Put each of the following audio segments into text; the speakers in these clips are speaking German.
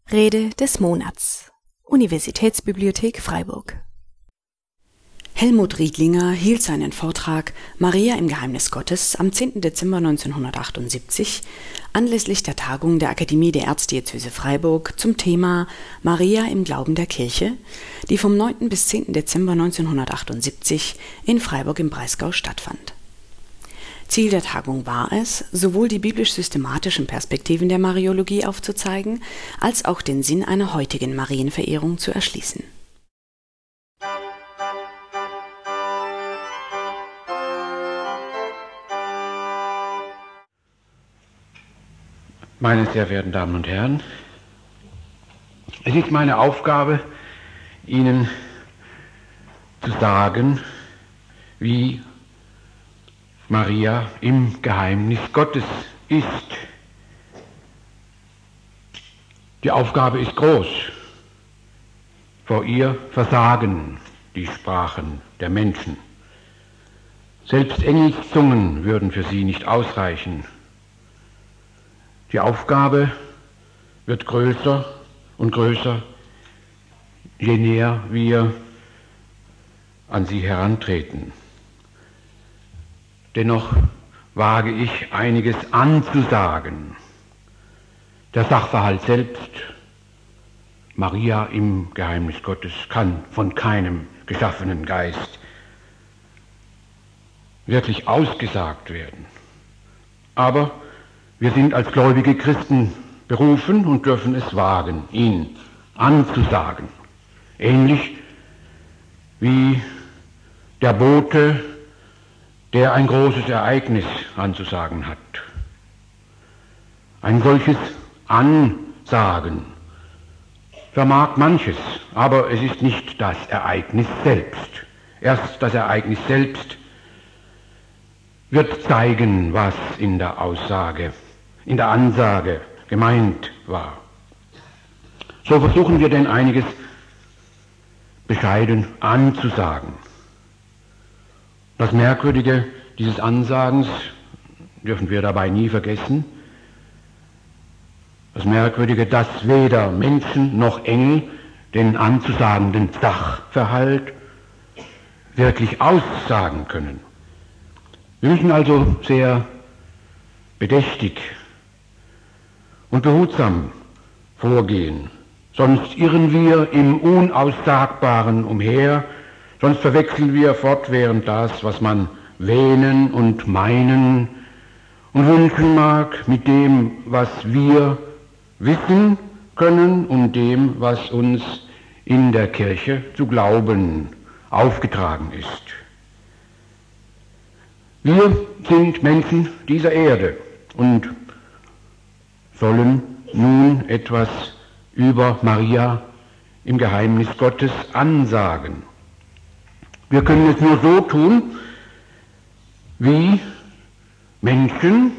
Rede des Monats. Universitätsbibliothek Freiburg. Helmut Riedlinger hielt seinen Vortrag Maria im Geheimnis Gottes am 10. Dezember 1978 anlässlich der Tagung der Akademie der Erzdiözese Freiburg zum Thema Maria im Glauben der Kirche, die vom 9. bis 10. Dezember 1978 in Freiburg im Breisgau stattfand. Ziel der Tagung war es, sowohl die biblisch-systematischen Perspektiven der Mariologie aufzuzeigen, als auch den Sinn einer heutigen Marienverehrung zu erschließen. Meine sehr verehrten Damen und Herren, es ist meine Aufgabe, Ihnen zu sagen, wie Maria im Geheimnis Gottes ist. Die Aufgabe ist groß. Vor ihr versagen die Sprachen der Menschen. Selbst Engelszungen würden für sie nicht ausreichen. Die Aufgabe wird größer und größer, je näher wir an sie herantreten. Dennoch wage ich einiges anzusagen. Der Sachverhalt selbst, Maria im Geheimnis Gottes, kann von keinem geschaffenen Geist wirklich ausgesagt werden. Aber wir sind als gläubige Christen berufen und dürfen es wagen, ihn anzusagen. Ähnlich wie der Bote, der ein großes Ereignis anzusagen hat. Ein solches Ansagen vermag manches, aber es ist nicht das Ereignis selbst. Erst das Ereignis selbst wird zeigen, was in der Aussage, in der Ansage gemeint war. So versuchen wir denn einiges bescheiden anzusagen. Das Merkwürdige dieses Ansagens dürfen wir dabei nie vergessen. Das Merkwürdige, dass weder Menschen noch Engel den anzusagenden Sachverhalt wirklich aussagen können. Wir müssen also sehr bedächtig und behutsam vorgehen, sonst irren wir im Unaussagbaren umher. Sonst verwechseln wir fortwährend das, was man wähnen und meinen und wünschen mag, mit dem, was wir wissen können und dem, was uns in der Kirche zu glauben aufgetragen ist. Wir sind Menschen dieser Erde und sollen nun etwas über Maria im Geheimnis Gottes ansagen. Wir können es nur so tun, wie Menschen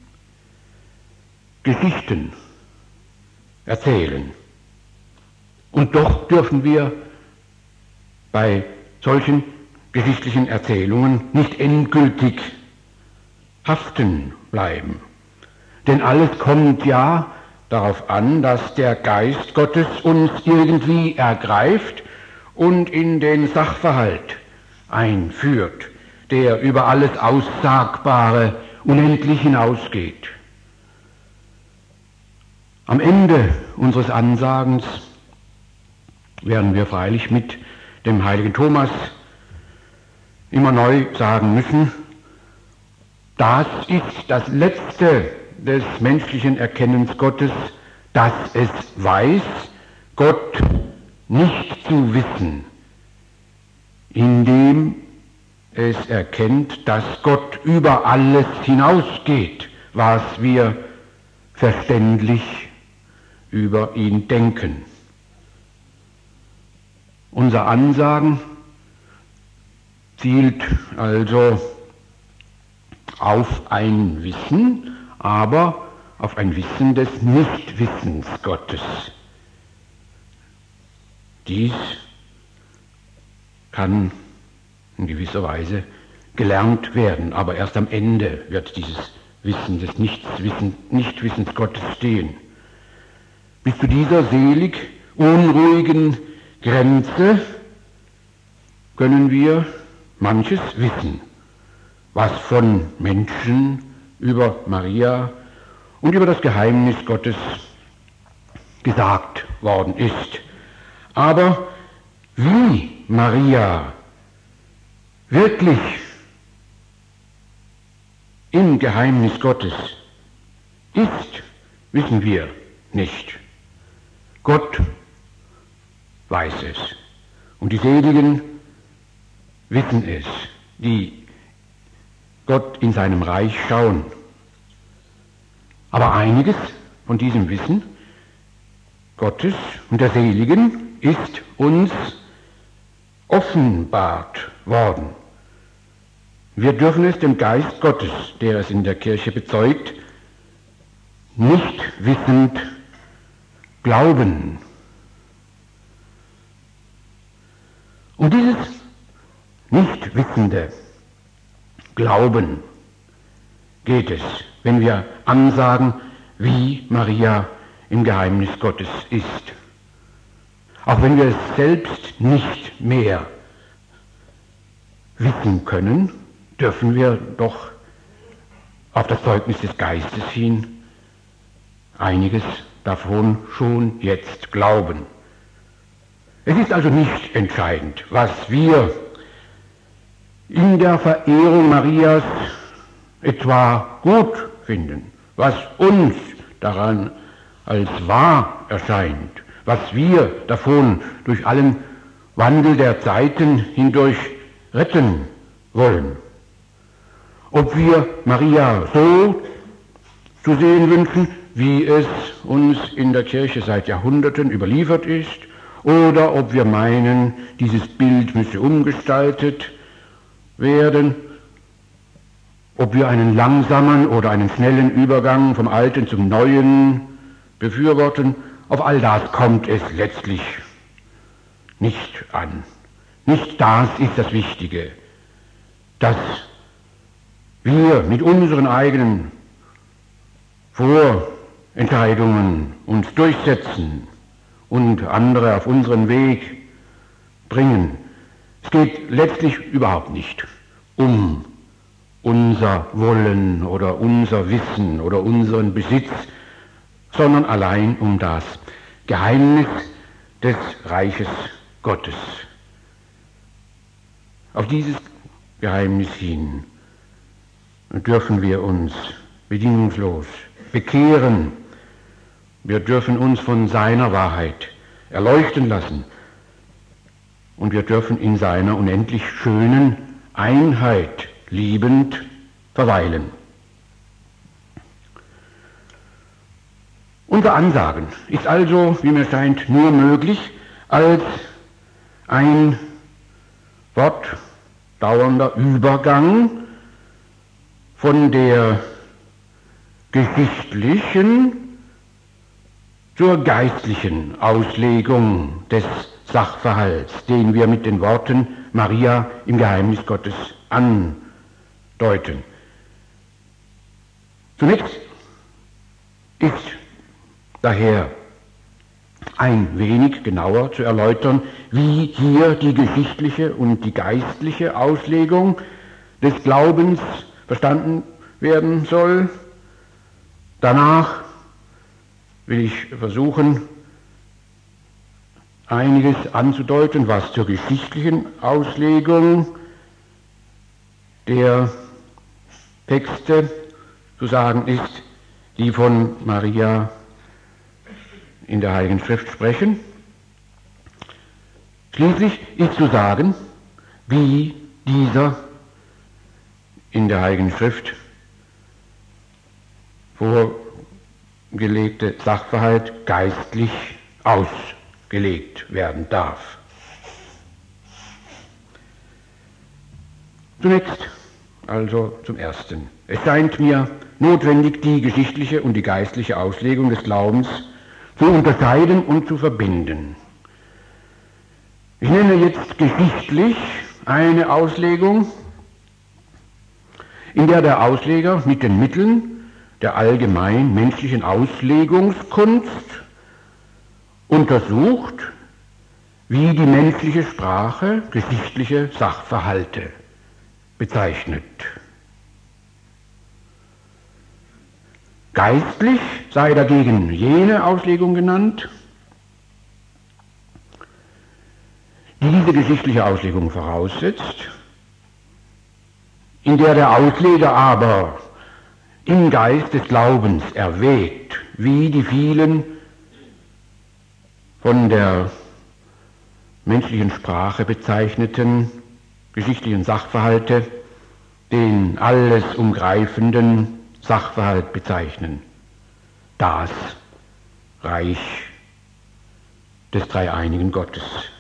Geschichten erzählen. Und doch dürfen wir bei solchen geschichtlichen Erzählungen nicht endgültig haften bleiben. Denn alles kommt ja darauf an, dass der Geist Gottes uns irgendwie ergreift und in den Sachverhalt einführt, der über alles Aussagbare unendlich hinausgeht. Am Ende unseres Ansagens werden wir freilich mit dem heiligen Thomas immer neu sagen müssen, das ist das Letzte des menschlichen Erkennens Gottes, dass es weiß, Gott nicht zu wissen, indem es erkennt, dass Gott über alles hinausgeht, was wir verständlich über ihn denken. Unser Ansagen zielt also auf ein Wissen, aber auf ein Wissen des Nichtwissens Gottes. Dies kann in gewisser Weise gelernt werden, aber erst am Ende wird dieses Wissen des Nichtwissens Gottes stehen. bis zu dieser selig unruhigen Grenze können wir manches wissen, was von Menschen über Maria und über das Geheimnis Gottes gesagt worden ist. Aber wie Maria wirklich im Geheimnis Gottes ist, wissen wir nicht. Gott weiß es. Und die Seligen wissen es, die Gott in seinem Reich schauen. Aber einiges von diesem Wissen Gottes und der Seligen ist uns offenbart worden. Wir dürfen es dem Geist Gottes, der es in der Kirche bezeugt, nicht wissend glauben. Um dieses nicht wissende Glauben geht es, wenn wir ansagen, wie Maria im Geheimnis Gottes ist. Auch wenn wir es selbst nicht mehr wissen können, dürfen wir doch auf das Zeugnis des Geistes hin einiges davon schon jetzt glauben. Es ist also nicht entscheidend, was wir in der Verehrung Marias etwa gut finden, was uns daran als wahr erscheint, was wir davon durch allen Wandel der Zeiten hindurch retten wollen. Ob wir Maria so zu sehen wünschen, wie es uns in der Kirche seit Jahrhunderten überliefert ist, oder ob wir meinen, dieses Bild müsse umgestaltet werden, ob wir einen langsamen oder einen schnellen Übergang vom Alten zum Neuen befürworten, auf all das kommt es letztlich nicht an. Nicht das ist das Wichtige, dass wir mit unseren eigenen Vorentscheidungen uns durchsetzen und andere auf unseren Weg bringen. Es geht letztlich überhaupt nicht um unser Wollen oder unser Wissen oder unseren Besitz, sondern allein um das Geheimnis des Reiches Gottes. Auf dieses Geheimnis hin dürfen wir uns bedingungslos bekehren. Wir dürfen uns von seiner Wahrheit erleuchten lassen und wir dürfen in seiner unendlich schönen Einheit liebend verweilen. Unser Ansagen ist also, wie mir scheint, nur möglich als ein fortdauernder Übergang von der geschichtlichen zur geistlichen Auslegung des Sachverhalts, den wir mit den Worten Maria im Geheimnis Gottes andeuten. Zunächst ist daher ein wenig genauer zu erläutern, wie hier die geschichtliche und die geistliche Auslegung des Glaubens verstanden werden soll. Danach will ich versuchen, einiges anzudeuten, was zur geschichtlichen Auslegung der Texte zu sagen ist, die von Maria in der Heiligen Schrift sprechen. Schließlich ist zu sagen, wie dieser in der Heiligen Schrift vorgelegte Sachverhalt geistlich ausgelegt werden darf. Zunächst also zum Ersten. Es scheint mir notwendig, die geschichtliche und die geistliche Auslegung des Glaubens zu unterscheiden und zu verbinden. Ich nenne jetzt geschichtlich eine Auslegung, in der der Ausleger mit den Mitteln der allgemein menschlichen Auslegungskunst untersucht, wie die menschliche Sprache geschichtliche Sachverhalte bezeichnet. Geistlich sei dagegen jene Auslegung genannt, die diese geschichtliche Auslegung voraussetzt, in der Ausleger aber im Geist des Glaubens erwägt, wie die vielen von der menschlichen Sprache bezeichneten geschichtlichen Sachverhalte den alles umgreifenden Sachverhalt bezeichnen, das Reich des dreieinigen Gottes.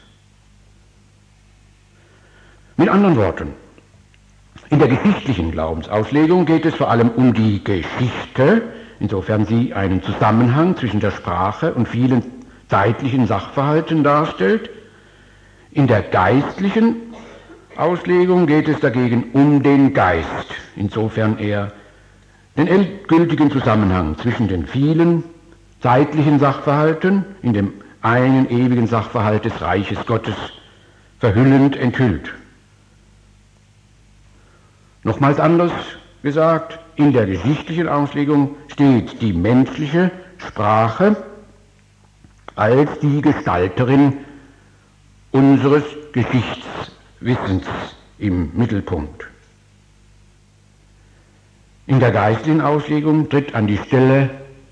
Mit anderen Worten, in der geschichtlichen Glaubensauslegung geht es vor allem um die Geschichte, insofern sie einen Zusammenhang zwischen der Sprache und vielen zeitlichen Sachverhalten darstellt. In der geistlichen Auslegung geht es dagegen um den Geist, insofern er den endgültigen Zusammenhang zwischen den vielen zeitlichen Sachverhalten in dem einen ewigen Sachverhalt des Reiches Gottes verhüllend enthüllt. Nochmals anders gesagt, in der geschichtlichen Auslegung steht die menschliche Sprache als die Gestalterin unseres Geschichtswissens im Mittelpunkt. In der geistlichen Auslegung tritt an die Stelle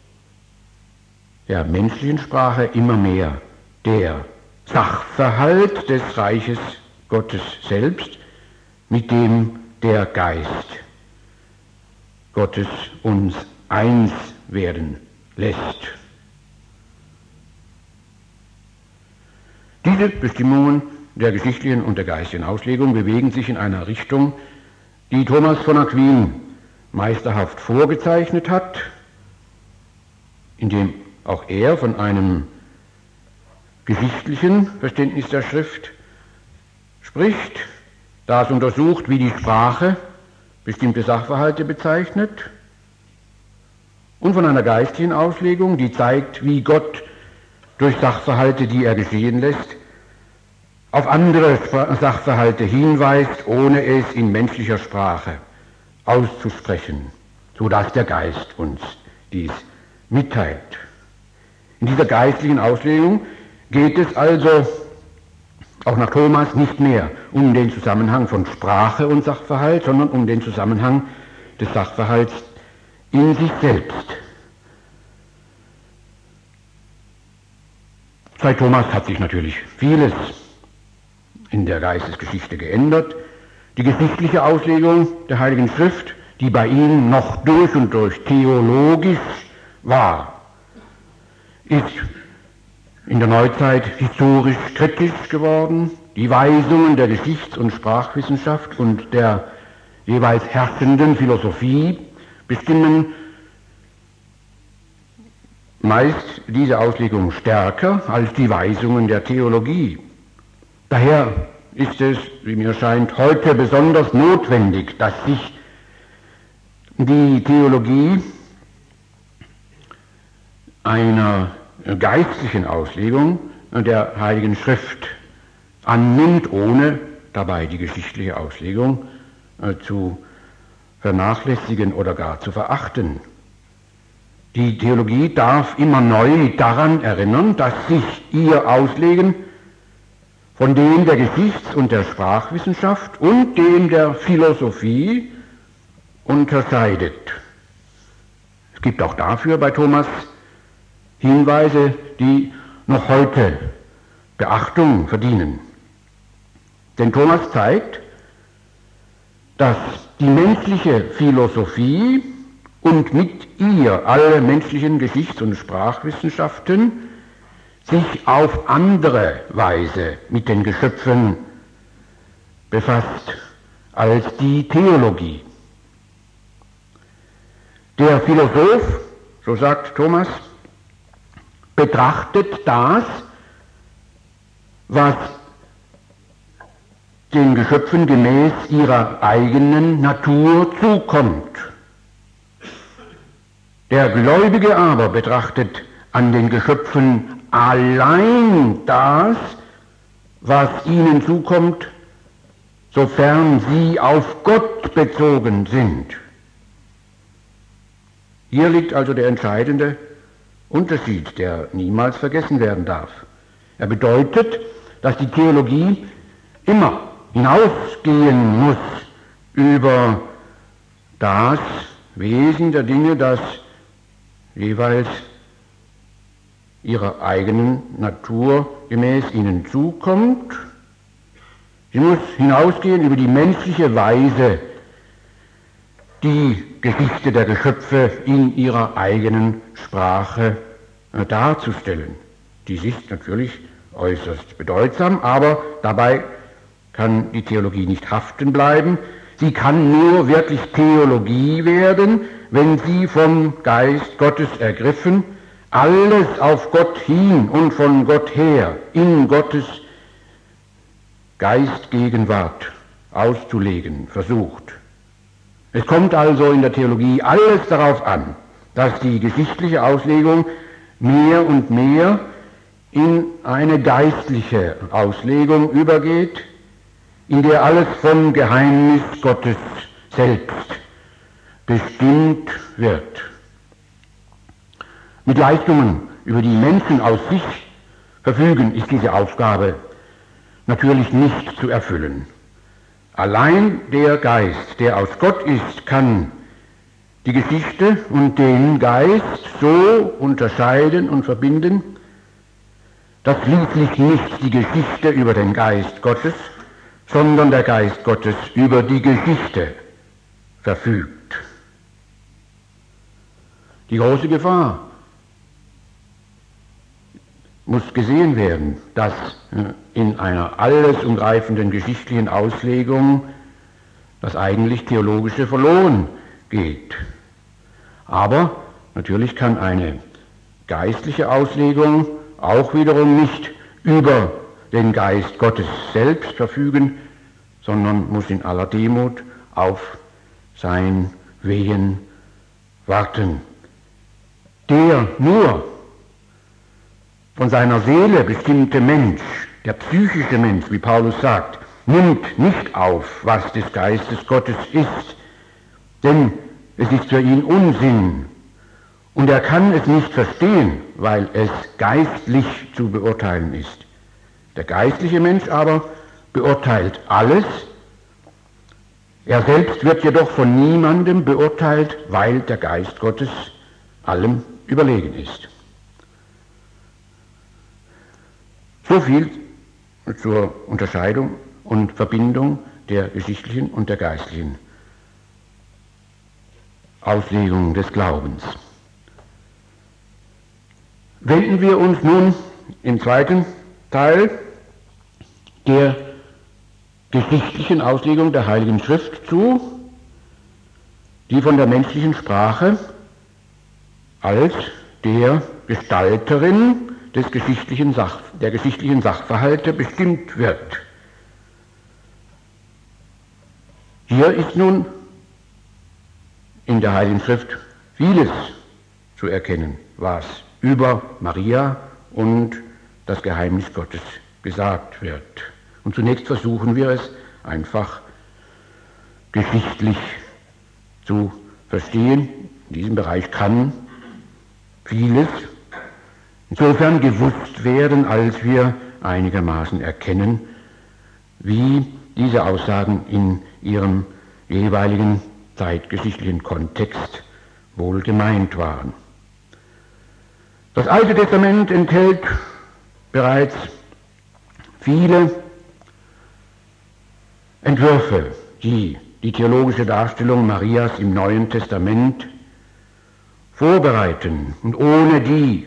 der menschlichen Sprache immer mehr der Sachverhalt des Reiches Gottes selbst, mit dem der Geist Gottes uns eins werden lässt. Diese Bestimmungen der geschichtlichen und der geistigen Auslegung bewegen sich in einer Richtung, die Thomas von Aquin meisterhaft vorgezeichnet hat, indem auch er von einem geschichtlichen Verständnis der Schrift spricht, das untersucht, wie die Sprache bestimmte Sachverhalte bezeichnet, und von einer geistlichen Auslegung, die zeigt, wie Gott durch Sachverhalte, die er geschehen lässt, auf andere Sachverhalte hinweist, ohne es in menschlicher Sprache auszusprechen, sodass der Geist uns dies mitteilt. In dieser geistlichen Auslegung geht es also auch nach Thomas nicht mehr um den Zusammenhang von Sprache und Sachverhalt, sondern um den Zusammenhang des Sachverhalts in sich selbst. Seit Thomas hat sich natürlich vieles in der Geistesgeschichte geändert. Die geschichtliche Auslegung der Heiligen Schrift, die bei ihm noch durch und durch theologisch war, ist in der Neuzeit historisch kritisch geworden. Die Weisungen der Geschichts- und Sprachwissenschaft und der jeweils herrschenden Philosophie bestimmen meist diese Auslegung stärker als die Weisungen der Theologie. Daher ist es, wie mir scheint, heute besonders notwendig, dass sich die Theologie einer geistlichen Auslegung der Heiligen Schrift annimmt, ohne dabei die geschichtliche Auslegung zu vernachlässigen oder gar zu verachten. Die Theologie darf immer neu daran erinnern, dass sich ihr Auslegen von dem der Geschichts- und der Sprachwissenschaft und dem der Philosophie unterscheidet. Es gibt auch dafür bei Thomas Hinweise, die noch heute Beachtung verdienen. Denn Thomas zeigt, dass die menschliche Philosophie und mit ihr alle menschlichen Geschichts- und Sprachwissenschaften sich auf andere Weise mit den Geschöpfen befasst als die Theologie. Der Philosoph, so sagt Thomas, betrachtet das, was den Geschöpfen gemäß ihrer eigenen Natur zukommt. Der Gläubige aber betrachtet an den Geschöpfen allein das, was ihnen zukommt, sofern sie auf Gott bezogen sind. Hier liegt also der entscheidende Unterschied, der niemals vergessen werden darf. Er bedeutet, dass die Theologie immer hinausgehen muss über das Wesen der Dinge, das jeweils ihrer eigenen Natur gemäß ihnen zukommt. Sie muss hinausgehen über die menschliche Weise, die Geschichte der Geschöpfe in ihrer eigenen Sprache darzustellen. Dies ist natürlich äußerst bedeutsam, aber dabei kann die Theologie nicht haften bleiben. Sie kann nur wirklich Theologie werden, wenn sie vom Geist Gottes ergriffen, alles auf Gott hin und von Gott her in Gottes Geistgegenwart auszulegen versucht. Es kommt also in der Theologie alles darauf an, dass die geschichtliche Auslegung mehr und mehr in eine geistliche Auslegung übergeht, in der alles vom Geheimnis Gottes selbst bestimmt wird. Mit Leistungen, über die Menschen aus sich verfügen, ist diese Aufgabe natürlich nicht zu erfüllen. Allein der Geist, der aus Gott ist, kann die Geschichte und den Geist so unterscheiden und verbinden, dass schließlich nicht die Geschichte über den Geist Gottes, sondern der Geist Gottes über die Geschichte verfügt. Die große Gefahr muss gesehen werden, dass in einer alles umgreifenden geschichtlichen Auslegung das eigentlich Theologische verloren geht. Aber natürlich kann eine geistliche Auslegung auch wiederum nicht über den Geist Gottes selbst verfügen, sondern muss in aller Demut auf sein Wehen warten. Der nur von seiner Seele bestimmte Mensch, der psychische Mensch, wie Paulus sagt, nimmt nicht auf, was des Geistes Gottes ist, denn es ist für ihn Unsinn und er kann es nicht verstehen, weil es geistlich zu beurteilen ist. Der geistliche Mensch aber beurteilt alles, er selbst wird jedoch von niemandem beurteilt, weil der Geist Gottes allem überlegen ist. So viel zur Unterscheidung und Verbindung der geschichtlichen und der geistlichen Auslegung des Glaubens. Wenden wir uns nun im zweiten Teil der geschichtlichen Auslegung der Heiligen Schrift zu, die von der menschlichen Sprache als der Gestalterin der geschichtlichen Sachverhalte bestimmt wird. Hier ist nun in der Heiligen Schrift vieles zu erkennen, was über Maria und das Geheimnis Gottes gesagt wird. Und zunächst versuchen wir es einfach geschichtlich zu verstehen. In diesem Bereich kann vieles insofern gewusst werden, als wir einigermaßen erkennen, wie diese Aussagen in ihrem jeweiligen zeitgeschichtlichen Kontext wohl gemeint waren. Das Alte Testament enthält bereits viele Entwürfe, die die theologische Darstellung Marias im Neuen Testament vorbereiten und ohne die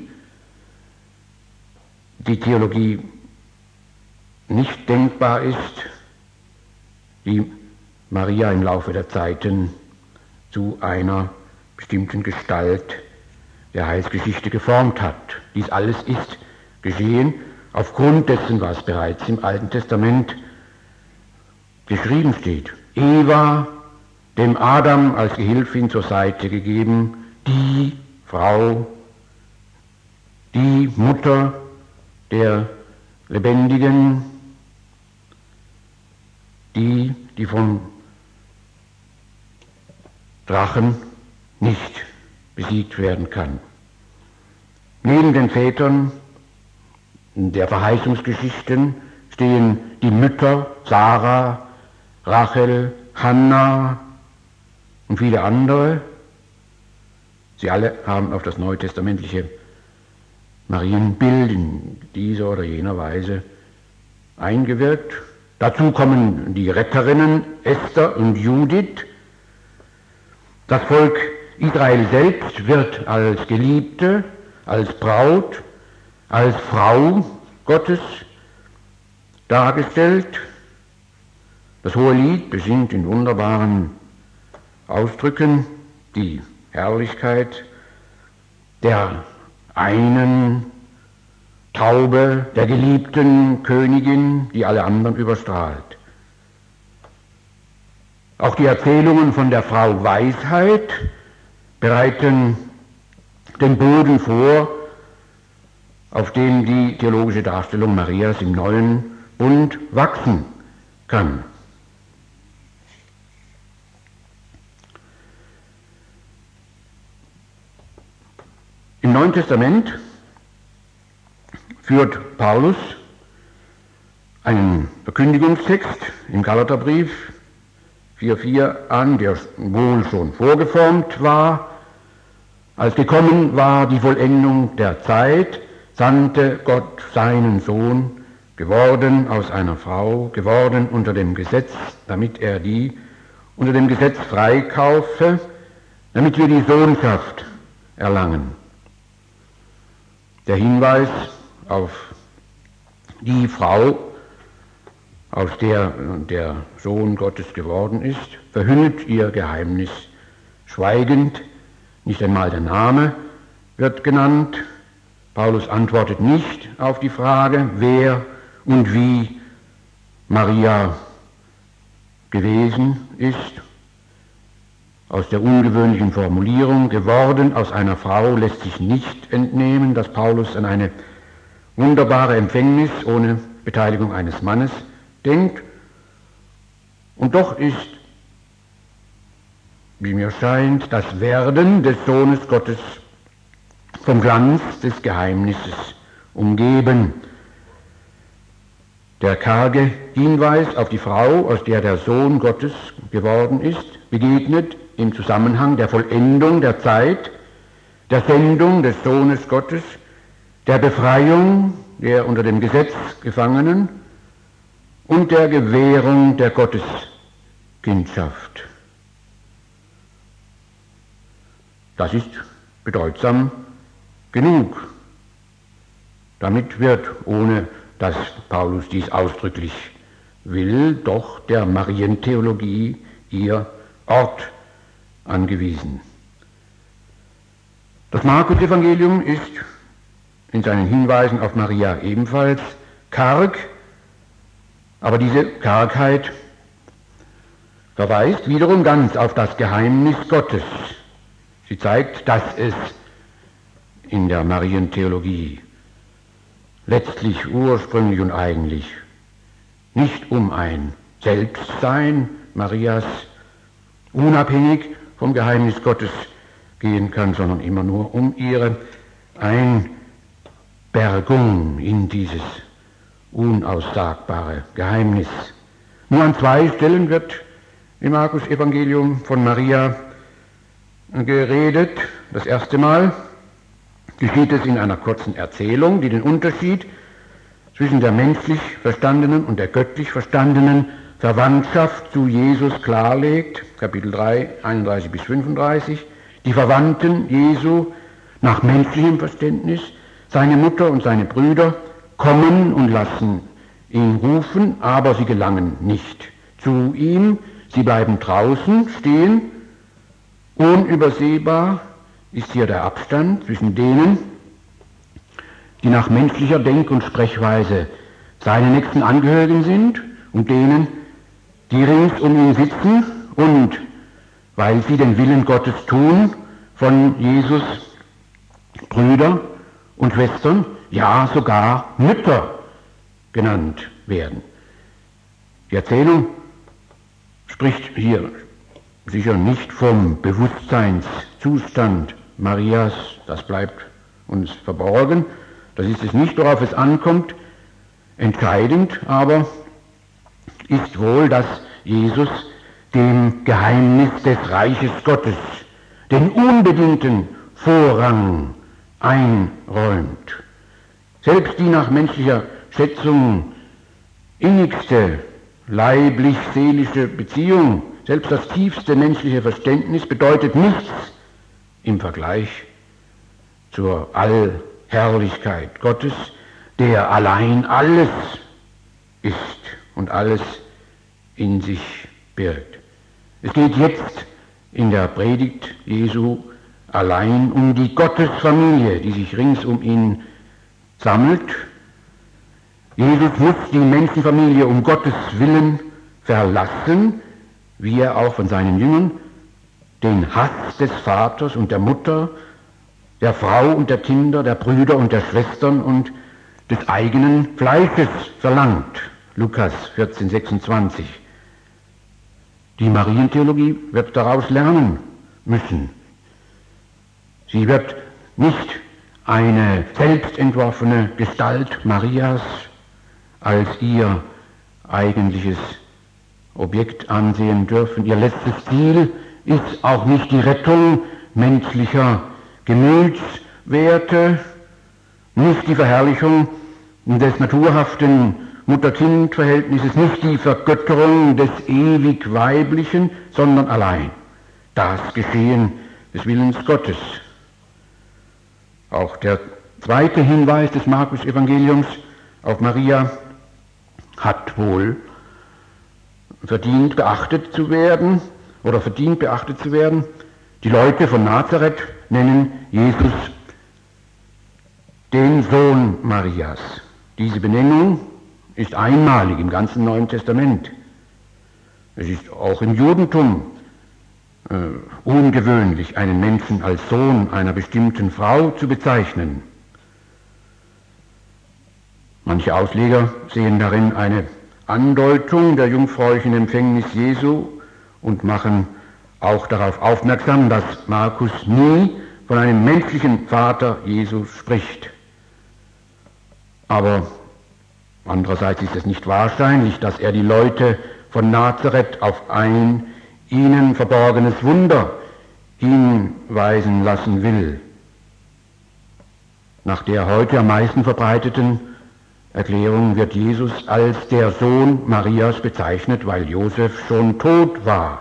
Theologie nicht denkbar ist, die Maria im Laufe der Zeiten zu einer bestimmten Gestalt der Heilsgeschichte geformt hat. Dies alles ist geschehen aufgrund dessen, was bereits im Alten Testament geschrieben steht. Eva, dem Adam als Gehilfin zur Seite gegeben, die Frau, die Mutter der Lebendigen, die vom Drachen nicht besiegt werden kann. Neben den Vätern der Verheißungsgeschichten stehen die Mütter Sarah, Rachel, Hannah und viele andere. Sie alle haben auf das neutestamentliche Marienbild in dieser oder jener Weise eingewirkt. Dazu kommen die Retterinnen Esther und Judith. Das Volk Israel selbst wird als Geliebte, als Braut, als Frau Gottes dargestellt. Das Hohelied besingt in wunderbaren Ausdrücken die Herrlichkeit der einen Taube, der geliebten Königin, die alle anderen überstrahlt. Auch die Erzählungen von der Frau Weisheit bereiten den Boden vor, auf dem die theologische Darstellung Marias im Neuen Bund wachsen kann. Im Neuen Testament führt Paulus einen Verkündigungstext im Galaterbrief 4,4 an, der wohl schon vorgeformt war. Als gekommen war die Vollendung der Zeit, sandte Gott seinen Sohn, geworden aus einer Frau, geworden unter dem Gesetz, damit er die unter dem Gesetz freikaufe, damit wir die Sohnschaft erlangen. Der Hinweis auf die Frau, aus der der Sohn Gottes geworden ist, verhüllt ihr Geheimnis schweigend. Nicht einmal der Name wird genannt. Paulus antwortet nicht auf die Frage, wer und wie Maria gewesen ist. Aus der ungewöhnlichen Formulierung geworden aus einer Frau lässt sich nicht entnehmen, dass Paulus an eine wunderbare Empfängnis ohne Beteiligung eines Mannes denkt. Und doch ist, wie mir scheint, das Werden des Sohnes Gottes vom Glanz des Geheimnisses umgeben. Der karge Hinweis auf die Frau, aus der der Sohn Gottes geworden ist, begegnet im Zusammenhang der Vollendung der Zeit, der Sendung des Sohnes Gottes, der Befreiung der unter dem Gesetz Gefangenen und der Gewährung der Gotteskindschaft. Das ist bedeutsam genug. Damit wird, ohne dass Paulus dies ausdrücklich will, doch der Marientheologie ihr Ort angewiesen. Das Markus-Evangelium ist in seinen Hinweisen auf Maria ebenfalls karg, aber diese Kargheit verweist wiederum ganz auf das Geheimnis Gottes. Sie zeigt, dass es in der Marientheologie letztlich, ursprünglich und eigentlich nicht um ein Selbstsein Marias unabhängig vom Geheimnis Gottes gehen kann, sondern immer nur um ihre Einbergung in dieses unaussagbare Geheimnis. Nur an zwei Stellen wird im Markus-Evangelium von Maria geredet. Das erste Mal geschieht es in einer kurzen Erzählung, die den Unterschied zwischen der menschlich verstandenen und der göttlich verstandenen Verwandtschaft zu Jesus klarlegt, Kapitel 3, 31 bis 35. Die Verwandten Jesu nach menschlichem Verständnis, seine Mutter und seine Brüder, kommen und lassen ihn rufen, aber sie gelangen nicht zu ihm. Sie bleiben draußen stehen. Unübersehbar ist hier der Abstand zwischen denen, die nach menschlicher Denk- und Sprechweise seine nächsten Angehörigen sind, und denen, die rings um ihn sitzen und, weil sie den Willen Gottes tun, von Jesus Brüder und Schwestern, ja sogar Mütter genannt werden. Die Erzählung spricht hier sicher nicht vom Bewusstseinszustand Marias, das bleibt uns verborgen, das ist es nicht, worauf es ankommt. Entscheidend aber ist wohl, dass Jesus dem Geheimnis des Reiches Gottes den unbedingten Vorrang einräumt. Selbst die nach menschlicher Schätzung innigste leiblich-seelische Beziehung, selbst das tiefste menschliche Verständnis bedeutet nichts im Vergleich zur Allherrlichkeit Gottes, der allein alles ist und alles in sich birgt. Es geht jetzt in der Predigt Jesu allein um die Gottesfamilie, die sich rings um ihn sammelt. Jesus muss die Menschenfamilie um Gottes Willen verlassen, wie er auch von seinen Jüngern den Hass des Vaters und der Mutter, der Frau und der Kinder, der Brüder und der Schwestern und des eigenen Fleisches verlangt. Lukas 14,26. Die Marientheologie wird daraus lernen müssen. Sie wird nicht eine selbstentworfene Gestalt Marias als ihr eigentliches Objekt ansehen dürfen. Ihr letztes Ziel ist auch nicht die Rettung menschlicher Gemütswerte, nicht die Verherrlichung des naturhaften Mutter-Kind-Verhältnisses, nicht die Vergötterung des ewig Weiblichen, sondern allein das Geschehen des Willens Gottes. Auch der zweite Hinweis des Markus-Evangeliums auf Maria hat wohl verdient beachtet zu werden. Die Leute von Nazareth nennen Jesus den Sohn Marias. Diese Benennung ist einmalig im ganzen Neuen Testament. Es ist auch im Judentum ungewöhnlich, einen Menschen als Sohn einer bestimmten Frau zu bezeichnen. Manche Ausleger sehen darin eine Andeutung der jungfräulichen Empfängnis Jesu und machen auch darauf aufmerksam, dass Markus nie von einem menschlichen Vater Jesus spricht. Aber andererseits ist es nicht wahrscheinlich, dass er die Leute von Nazareth auf ein ihnen verborgenes Wunder hinweisen lassen will. Nach der heute am meisten verbreiteten Erklärung wird Jesus als der Sohn Marias bezeichnet, weil Josef schon tot war.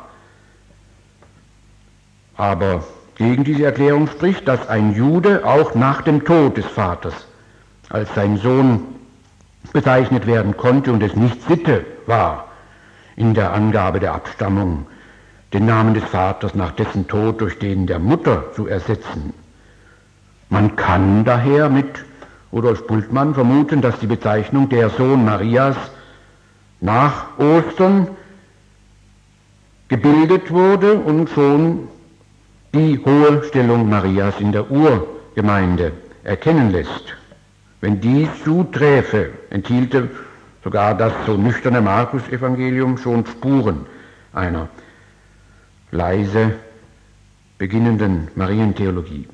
Aber gegen diese Erklärung spricht, dass ein Jude auch nach dem Tod des Vaters als sein Sohn bezeichnet werden konnte und es nicht Sitte war, in der Angabe der Abstammung den Namen des Vaters nach dessen Tod durch den der Mutter zu ersetzen. Man kann daher mit Rudolf Bultmann vermuten, dass die Bezeichnung der Sohn Marias nach Ostern gebildet wurde und schon die hohe Stellung Marias in der Urgemeinde erkennen lässt. Wenn dies zuträfe, enthielte sogar das so nüchterne Markus-Evangelium schon Spuren einer leise beginnenden Marientheologie.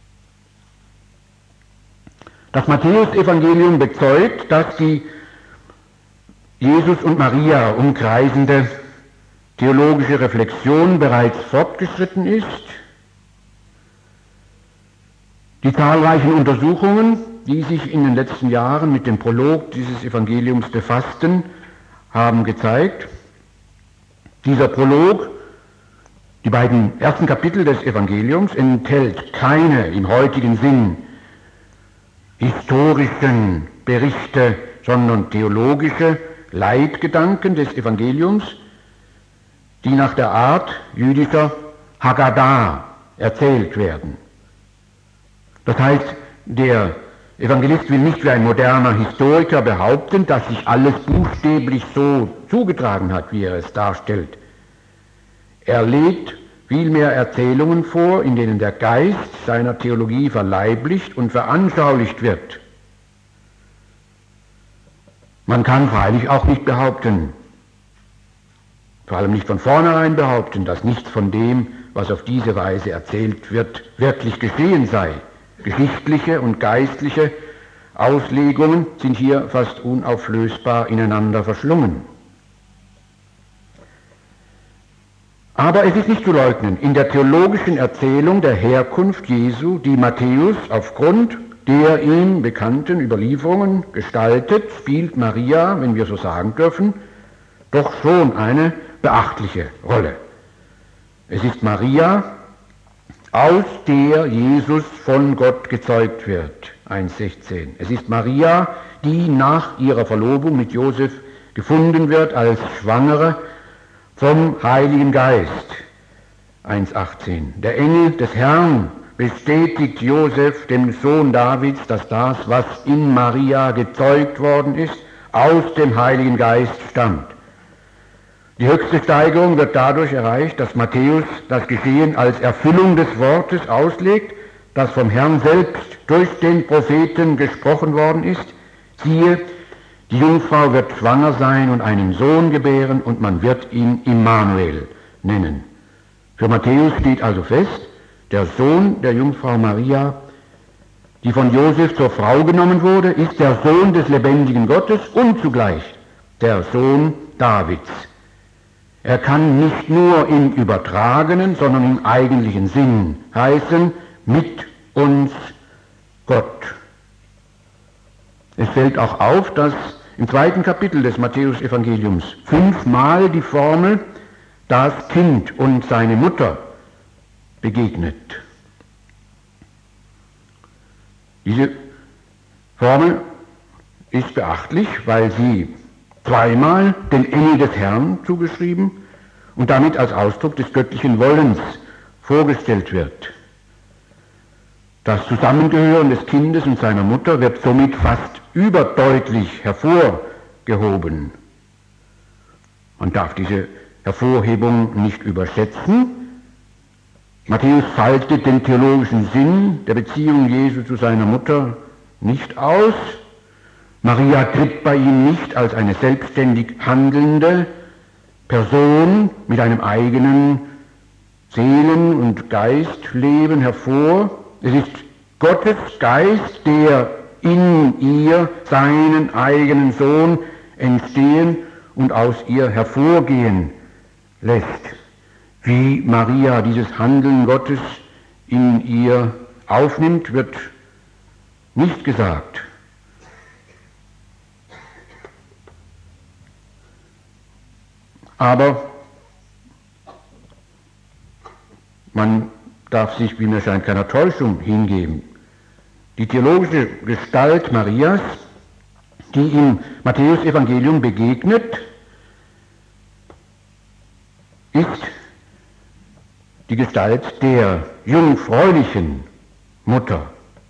Das Matthäus-Evangelium bezeugt, dass die Jesus und Maria umkreisende theologische Reflexion bereits fortgeschritten ist. Die zahlreichen Untersuchungen, die sich in den letzten Jahren mit dem Prolog dieses Evangeliums befassten, haben gezeigt, dieser Prolog, die beiden ersten Kapitel des Evangeliums, enthält keine im heutigen Sinn historischen Berichte, sondern theologische Leitgedanken des Evangeliums, die nach der Art jüdischer Haggadah erzählt werden. Das heißt, der Evangelist will nicht wie ein moderner Historiker behaupten, dass sich alles buchstäblich so zugetragen hat, wie er es darstellt. Er legt vielmehr Erzählungen vor, in denen der Geist seiner Theologie verleiblicht und veranschaulicht wird. Man kann freilich auch nicht behaupten, vor allem nicht von vornherein behaupten, dass nichts von dem, was auf diese Weise erzählt wird, wirklich geschehen sei. Geschichtliche und geistliche Auslegungen sind hier fast unauflösbar ineinander verschlungen. Aber es ist nicht zu leugnen, in der theologischen Erzählung der Herkunft Jesu, die Matthäus aufgrund der ihm bekannten Überlieferungen gestaltet, spielt Maria, wenn wir so sagen dürfen, doch schon eine beachtliche Rolle. Es ist Maria, aus der Jesus von Gott gezeugt wird, 1,16. Es ist Maria, die nach ihrer Verlobung mit Josef gefunden wird als Schwangere vom Heiligen Geist, 1,18. Der Engel des Herrn bestätigt Josef, dem Sohn Davids, dass das, was in Maria gezeugt worden ist, aus dem Heiligen Geist stammt. Die höchste Steigerung wird dadurch erreicht, dass Matthäus das Geschehen als Erfüllung des Wortes auslegt, das vom Herrn selbst durch den Propheten gesprochen worden ist. Siehe, die Jungfrau wird schwanger sein und einen Sohn gebären, und man wird ihn Immanuel nennen. Für Matthäus steht also fest, der Sohn der Jungfrau Maria, die von Josef zur Frau genommen wurde, ist der Sohn des lebendigen Gottes und zugleich der Sohn Davids. Er kann nicht nur im übertragenen, sondern im eigentlichen Sinn heißen, mit uns Gott. Es fällt auch auf, dass im 2. Kapitel des Matthäus-Evangeliums 5-mal die Formel das Kind und seine Mutter begegnet. Diese Formel ist beachtlich, weil sie zweimal den Engel des Herrn zugeschrieben und damit als Ausdruck des göttlichen Wollens vorgestellt wird. Das Zusammengehören des Kindes und seiner Mutter wird somit fast überdeutlich hervorgehoben. Man darf diese Hervorhebung nicht überschätzen. Matthäus faltet den theologischen Sinn der Beziehung Jesu zu seiner Mutter nicht aus. Maria tritt bei ihm nicht als eine selbstständig handelnde Person mit einem eigenen Seelen- und Geistleben hervor. Es ist Gottes Geist, der in ihr seinen eigenen Sohn entstehen und aus ihr hervorgehen lässt. Wie Maria dieses Handeln Gottes in ihr aufnimmt, wird nicht gesagt. Aber man darf sich, wie mir scheint, keiner Täuschung hingeben. Die theologische Gestalt Marias, die im Matthäus-Evangelium begegnet, ist die Gestalt der jungfräulichen Mutter.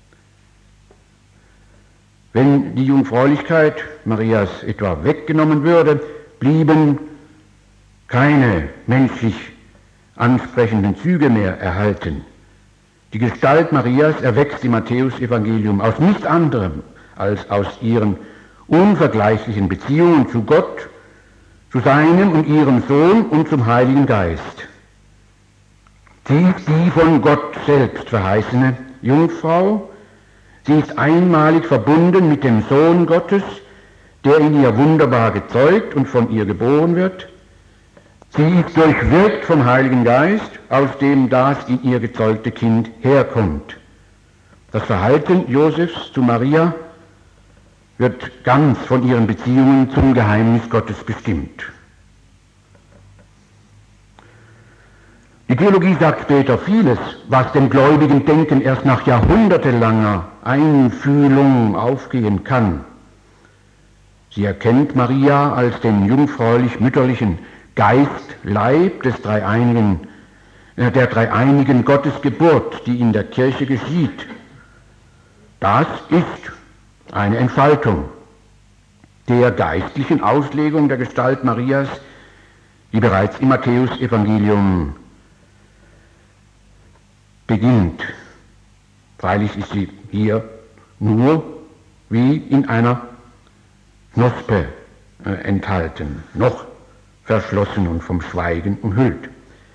Wenn die Jungfräulichkeit Marias etwa weggenommen würde, blieben keine menschlich ansprechenden Züge mehr erhalten. Die Gestalt Marias erwächst im Matthäus-Evangelium aus nichts anderem als aus ihren unvergleichlichen Beziehungen zu Gott, zu seinem und ihrem Sohn und zum Heiligen Geist. Sie ist die von Gott selbst verheißene Jungfrau. Sie ist einmalig verbunden mit dem Sohn Gottes, der in ihr wunderbar gezeugt und von ihr geboren wird. Sie ist durchwirkt vom Heiligen Geist, aus dem das in ihr gezeugte Kind herkommt. Das Verhalten Josefs zu Maria wird ganz von ihren Beziehungen zum Geheimnis Gottes bestimmt. Die Theologie sagt später vieles, was dem gläubigen Denken erst nach jahrhundertelanger Einfühlung aufgehen kann. Sie erkennt Maria als den jungfräulich-mütterlichen Geistleib der dreieinigen Gottesgeburt, die in der Kirche geschieht. Das ist eine Entfaltung der geistlichen Auslegung der Gestalt Marias, die bereits im Matthäus-Evangelium beginnt. Freilich ist sie hier nur wie in einer Knospe enthalten, noch verschlossen und vom Schweigen umhüllt.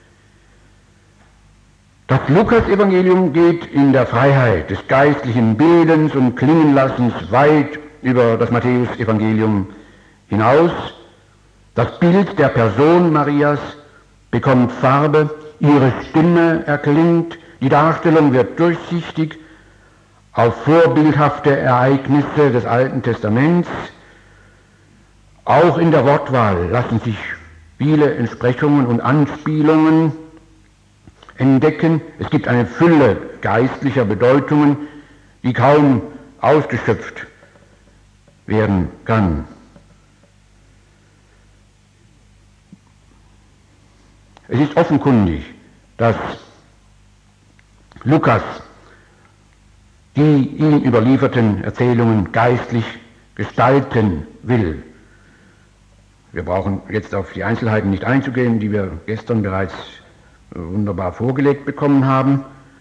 Das Lukas-Evangelium geht in der Freiheit des geistlichen Bildens und Klingenlassens weit über das Matthäus-Evangelium hinaus. Das Bild der Person Marias bekommt Farbe, ihre Stimme erklingt, die Darstellung wird durchsichtig auf vorbildhafte Ereignisse des Alten Testaments. Auch in der Wortwahl lassen sich viele Entsprechungen und Anspielungen entdecken. Es gibt eine Fülle geistlicher Bedeutungen, die kaum ausgeschöpft werden kann. Es ist offenkundig, dass Lukas die ihm überlieferten Erzählungen geistlich gestalten will. Wir brauchen jetzt auf die Einzelheiten nicht einzugehen, die wir gestern bereits wunderbar vorgelegt bekommen haben.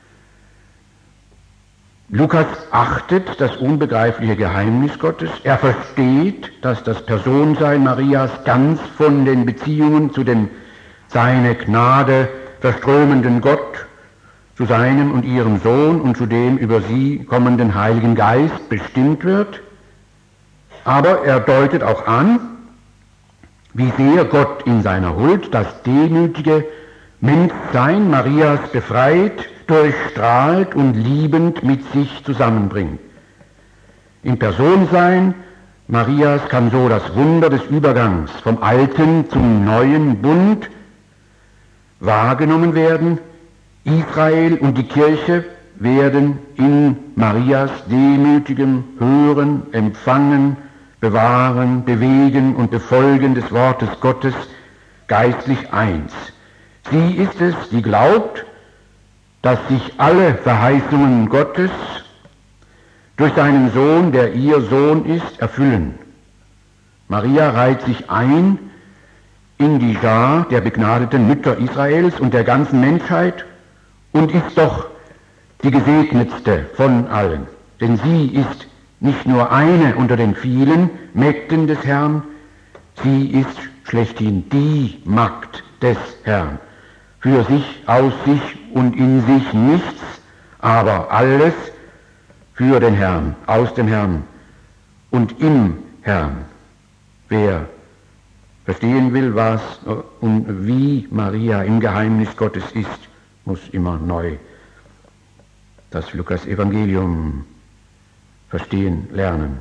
Lukas achtet das unbegreifliche Geheimnis Gottes. Er versteht, dass das Personsein Marias ganz von den Beziehungen zu dem seine Gnade verströmenden Gott, zu seinem und ihrem Sohn und zu dem über sie kommenden Heiligen Geist bestimmt wird. Aber er deutet auch an, wie sehr Gott in seiner Huld das demütige Menschsein Marias befreit, durchstrahlt und liebend mit sich zusammenbringt. Im Personsein Marias kann so das Wunder des Übergangs vom alten zum neuen Bund wahrgenommen werden. Israel und die Kirche werden in Marias demütigem Hören, Empfangen, Bewahren, Bewegen und Befolgen des Wortes Gottes geistlich eins. Sie ist es, die glaubt, dass sich alle Verheißungen Gottes durch seinen Sohn, der ihr Sohn ist, erfüllen. Maria reiht sich ein in die Schar der begnadeten Mütter Israels und der ganzen Menschheit und ist doch die gesegnetste von allen. Denn sie ist nicht nur eine unter den vielen Mägden des Herrn, sie ist schlechthin die Magd des Herrn. Für sich, aus sich und in sich nichts, aber alles für den Herrn, aus dem Herrn und im Herrn. Wer verstehen will, was und wie Maria im Geheimnis Gottes ist, muss immer neu das Lukas-Evangelium verstehen lernen.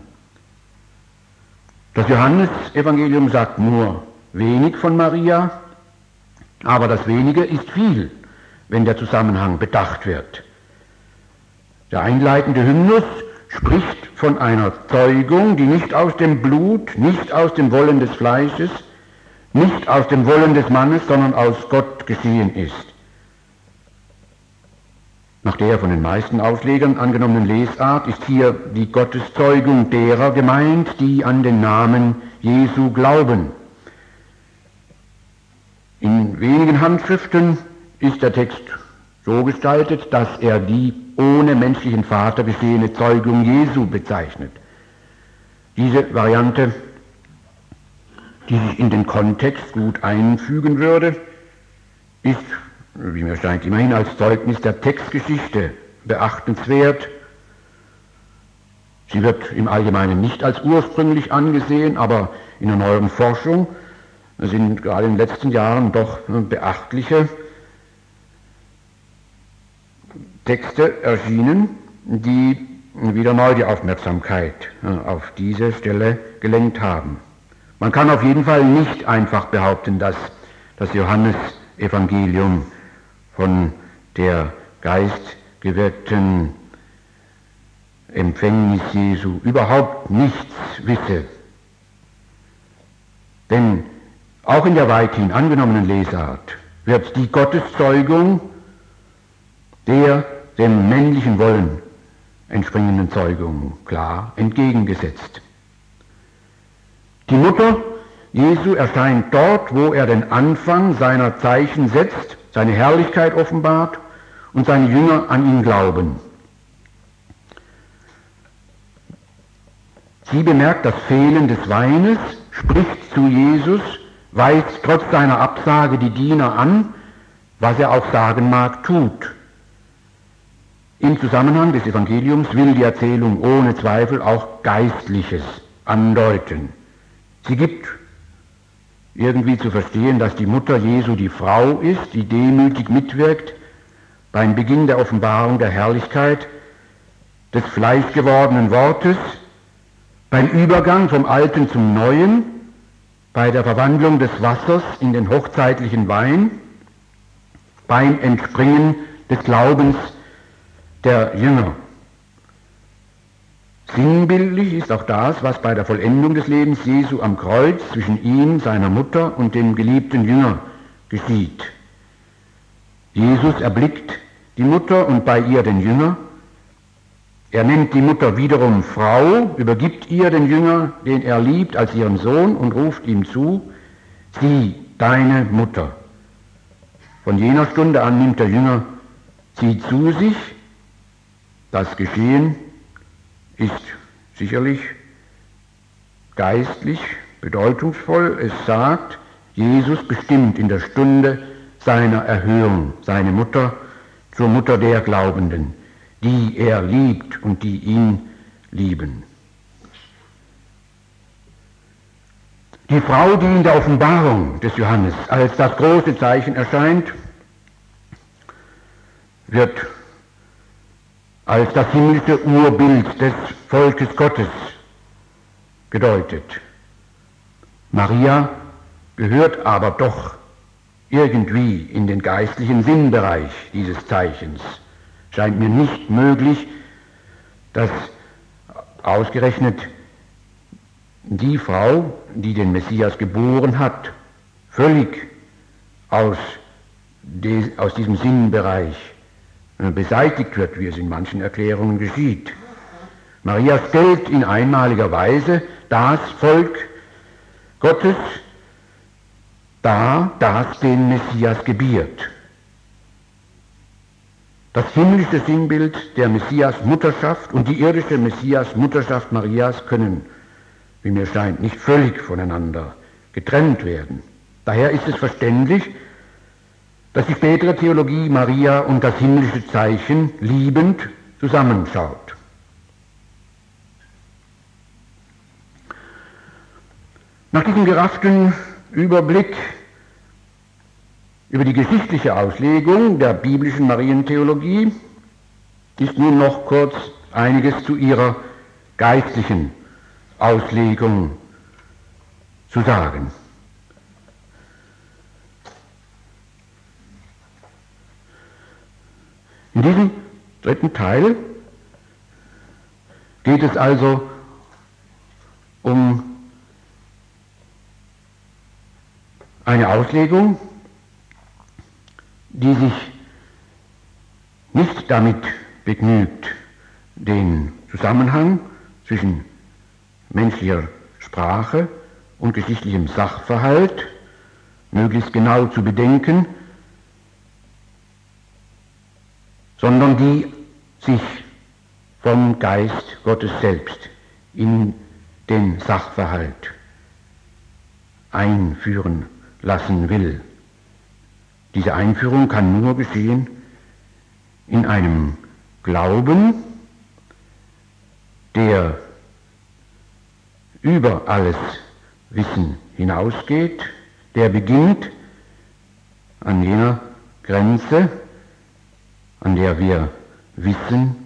Das Johannes-Evangelium sagt nur wenig von Maria, aber das Wenige ist viel, wenn der Zusammenhang bedacht wird. Der einleitende Hymnus spricht von einer Zeugung, die nicht aus dem Blut, nicht aus dem Wollen des Fleisches, nicht aus dem Wollen des Mannes, sondern aus Gott geschehen ist. Nach der von den meisten Auslegern angenommenen Lesart ist hier die Gotteszeugung derer gemeint, die an den Namen Jesu glauben. In wenigen Handschriften ist der Text so gestaltet, dass er die ohne menschlichen Vater geschehene Zeugung Jesu bezeichnet. Diese Variante, die sich in den Kontext gut einfügen würde, ist, wie mir scheint, immerhin als Zeugnis der Textgeschichte beachtenswert. Sie wird im Allgemeinen nicht als ursprünglich angesehen, aber in der neueren Forschung sind gerade in den letzten Jahren doch beachtliche Texte erschienen, die wieder neu die Aufmerksamkeit auf diese Stelle gelenkt haben. Man kann auf jeden Fall nicht einfach behaupten, dass das Johannesevangelium von der geistgewirkten Empfängnis Jesu überhaupt nichts wisse. Denn auch in der weithin angenommenen Lesart wird die Gotteszeugung der dem männlichen Wollen entspringenden Zeugung klar entgegengesetzt. Die Mutter Jesu erscheint dort, wo er den Anfang seiner Zeichen setzt, seine Herrlichkeit offenbart und seine Jünger an ihn glauben. Sie bemerkt das Fehlen des Weines, spricht zu Jesus, weist trotz seiner Absage die Diener an, was er auch sagen mag, tut. Im Zusammenhang des Evangeliums will die Erzählung ohne Zweifel auch Geistliches andeuten. Sie gibt irgendwie zu verstehen, dass die Mutter Jesu die Frau ist, die demütig mitwirkt beim Beginn der Offenbarung der Herrlichkeit des fleischgewordenen Wortes, beim Übergang vom Alten zum Neuen, bei der Verwandlung des Wassers in den hochzeitlichen Wein, beim Entspringen des Glaubens der Jünger. Sinnbildlich ist auch das, was bei der Vollendung des Lebens Jesu am Kreuz zwischen ihm, seiner Mutter und dem geliebten Jünger geschieht. Jesus erblickt die Mutter und bei ihr den Jünger. Er nennt die Mutter wiederum Frau, übergibt ihr den Jünger, den er liebt, als ihren Sohn und ruft ihm zu, sieh, deine Mutter. Von jener Stunde an nimmt der Jünger sie zu sich. Das Geschehen ist sicherlich geistlich bedeutungsvoll. Es sagt, Jesus bestimmt in der Stunde seiner Erhöhung seine Mutter zur Mutter der Glaubenden, die er liebt und die ihn lieben. Die Frau, die in der Offenbarung des Johannes als das große Zeichen erscheint, wird als das himmlische Urbild des Volkes Gottes gedeutet. Maria gehört aber doch irgendwie in den geistlichen Sinnbereich dieses Zeichens. Scheint mir nicht möglich, dass ausgerechnet die Frau, die den Messias geboren hat, völlig aus diesem Sinnbereich beseitigt wird, wie es in manchen Erklärungen geschieht. Maria stellt in einmaliger Weise das Volk Gottes dar, das den Messias gebiert. Das himmlische Sinnbild der Messias-Mutterschaft und die irdische Messias-Mutterschaft Marias können, wie mir scheint, nicht völlig voneinander getrennt werden. Daher ist es verständlich, dass die spätere Theologie Maria und das himmlische Zeichen liebend zusammenschaut. Nach diesem gerafften Überblick über die geschichtliche Auslegung der biblischen Marientheologie ist nun noch kurz einiges zu ihrer geistlichen Auslegung zu sagen. In diesem dritten Teil geht es also um eine Auslegung, die sich nicht damit begnügt, den Zusammenhang zwischen menschlicher Sprache und geschichtlichem Sachverhalt möglichst genau zu bedenken, sondern die sich vom Geist Gottes selbst in den Sachverhalt einführen lassen will. Diese Einführung kann nur geschehen in einem Glauben, der über alles Wissen hinausgeht, der beginnt an jener Grenze, an der wir wissen,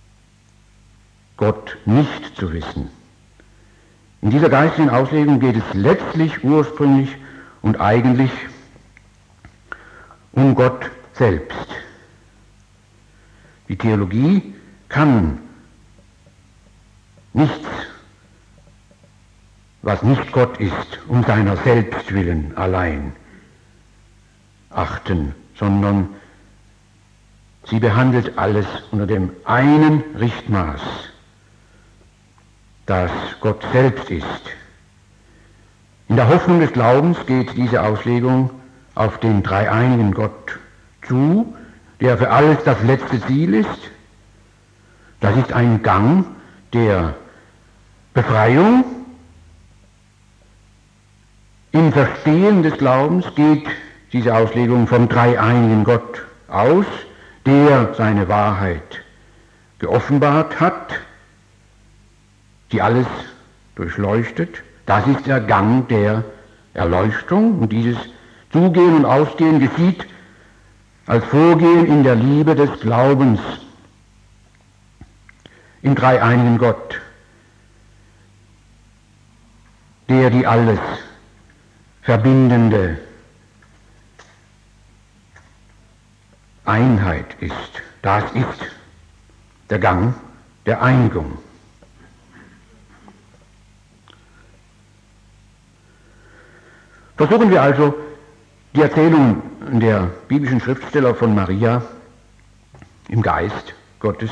Gott nicht zu wissen. In dieser geistigen Auslegung geht es letztlich, ursprünglich und eigentlich um Gott selbst. Die Theologie kann nichts, was nicht Gott ist, um seiner selbst willen allein achten, sondern sie behandelt alles unter dem einen Richtmaß, das Gott selbst ist. In der Hoffnung des Glaubens geht diese Auslegung auf den dreieinigen Gott zu, der für alles das letzte Ziel ist. Das ist ein Gang, der Befreiung im Verstehen des Glaubens geht diese Auslegung vom dreieinigen Gott aus, der seine Wahrheit geoffenbart hat, die alles durchleuchtet. Das ist der Gang der Erleuchtung, und dieses Zugehen und Ausgehen geschieht als Vorgehen in der Liebe des Glaubens im dreieinigen Gott, der die alles verbindende Einheit ist. Das ist der Gang der Einigung. Versuchen wir also, die Erzählungen der biblischen Schriftsteller von Maria im Geist Gottes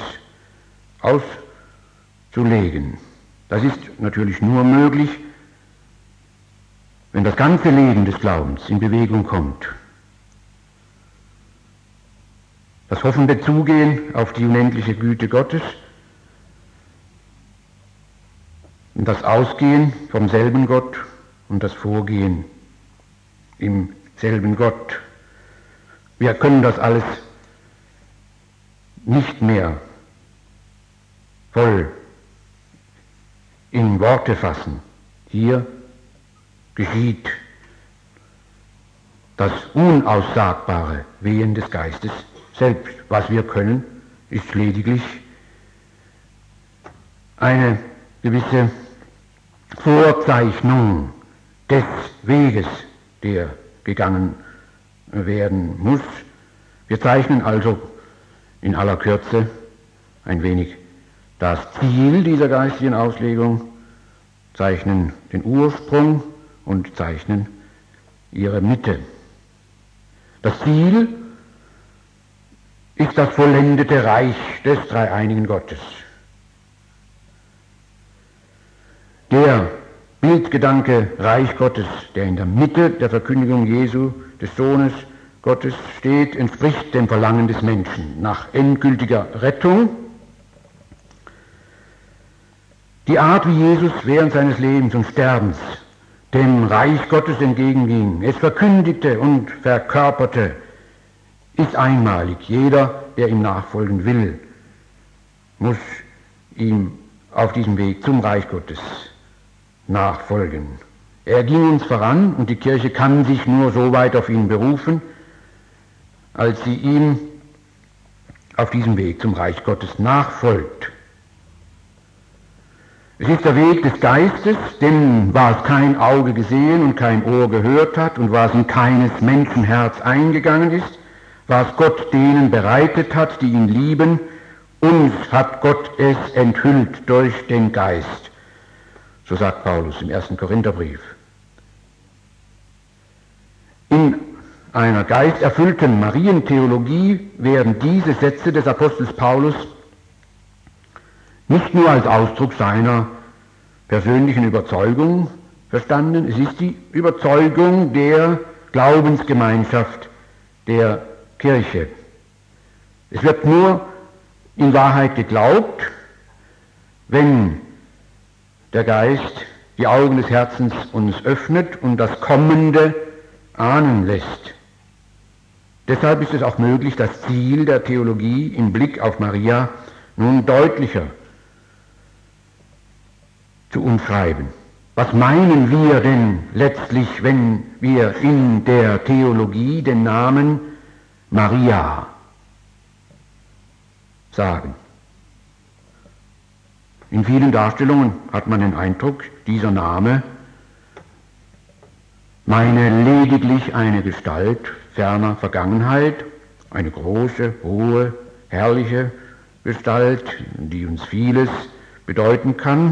auszulegen. Das ist natürlich nur möglich, wenn das ganze Leben des Glaubens in Bewegung kommt. Das hoffende Zugehen auf die unendliche Güte Gottes und das Ausgehen vom selben Gott und das Vorgehen im selben Gott. Wir können das alles nicht mehr voll in Worte fassen. Hier geschieht das unaussagbare Wehen des Geistes selbst. Was wir können, ist lediglich eine gewisse Vorzeichnung des Weges, der gegangen werden muss. Wir zeichnen also in aller Kürze ein wenig das Ziel dieser geistigen Auslegung, zeichnen den Ursprung und zeichnen ihre Mitte. Das Ziel ist das vollendete Reich des dreieinigen Gottes. Der Bildgedanke Reich Gottes, der in der Mitte der Verkündigung Jesu, des Sohnes Gottes steht, entspricht dem Verlangen des Menschen nach endgültiger Rettung. Die Art, wie Jesus während seines Lebens und Sterbens dem Reich Gottes entgegenging, es verkündigte und verkörperte, ist einmalig. Jeder, der ihm nachfolgen will, muss ihm auf diesem Weg zum Reich Gottes nachfolgen. Er ging uns voran, und die Kirche kann sich nur so weit auf ihn berufen, als sie ihm auf diesem Weg zum Reich Gottes nachfolgt. Es ist der Weg des Geistes, denn was kein Auge gesehen und kein Ohr gehört hat und was in keines Menschenherz eingegangen ist, was Gott denen bereitet hat, die ihn lieben, uns hat Gott es enthüllt durch den Geist. So sagt Paulus im 1. Korintherbrief. In einer geisterfüllten Marientheologie werden diese Sätze des Apostels Paulus nicht nur als Ausdruck seiner persönlichen Überzeugung verstanden, es ist die Überzeugung der Glaubensgemeinschaft der Kirche. Es wird nur in Wahrheit geglaubt, wenn der Geist die Augen des Herzens uns öffnet und das Kommende ahnen lässt. Deshalb ist es auch möglich, das Ziel der Theologie im Blick auf Maria nun deutlicher zu umschreiben. Was meinen wir denn letztlich, wenn wir in der Theologie den Namen Maria sagen? In vielen Darstellungen hat man den Eindruck, dieser Name meine lediglich eine Gestalt ferner Vergangenheit, eine große, hohe, herrliche Gestalt, die uns vieles bedeuten kann,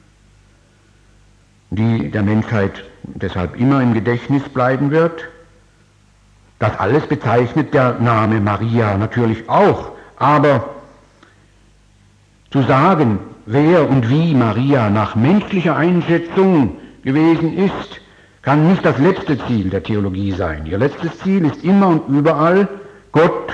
die der Menschheit deshalb immer im Gedächtnis bleiben wird. Das alles bezeichnet der Name Maria natürlich auch, aber zu sagen, wer und wie Maria nach menschlicher Einschätzung gewesen ist, kann nicht das letzte Ziel der Theologie sein. Ihr letztes Ziel ist immer und überall Gott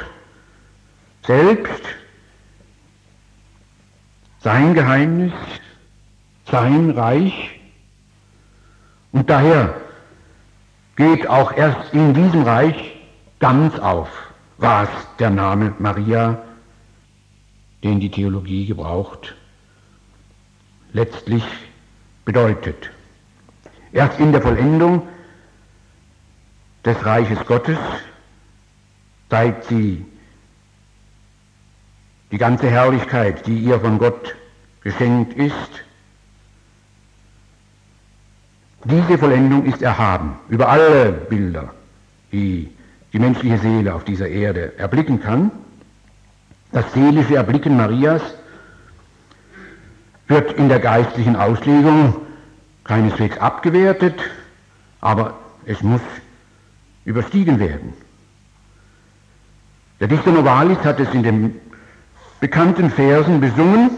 selbst, sein Geheimnis, sein Reich, und daher geht auch erst in diesem Reich ganz auf, was der Name Maria, den die Theologie gebraucht, letztlich bedeutet. Erst in der Vollendung des Reiches Gottes zeigt sie die ganze Herrlichkeit, die ihr von Gott geschenkt ist. Diese Vollendung ist erhaben über alle Bilder, die die menschliche Seele auf dieser Erde erblicken kann. Das seelische Erblicken Marias wird in der geistlichen Auslegung keineswegs abgewertet, aber es muss überstiegen werden. Der Dichter Novalis hat es in den bekannten Versen besungen: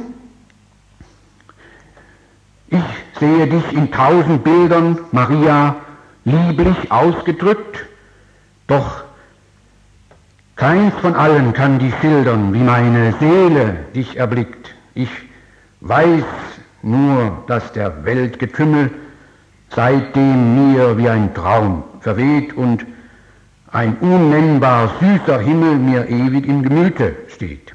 Ich sehe dich in 1000 Bildern, Maria, lieblich ausgedrückt, doch keins von allen kann dich schildern, wie meine Seele dich erblickt. Ich weiß nur, dass der Weltgetümmel seitdem mir wie ein Traum verweht und ein unnennbar süßer Himmel mir ewig im Gemüte steht.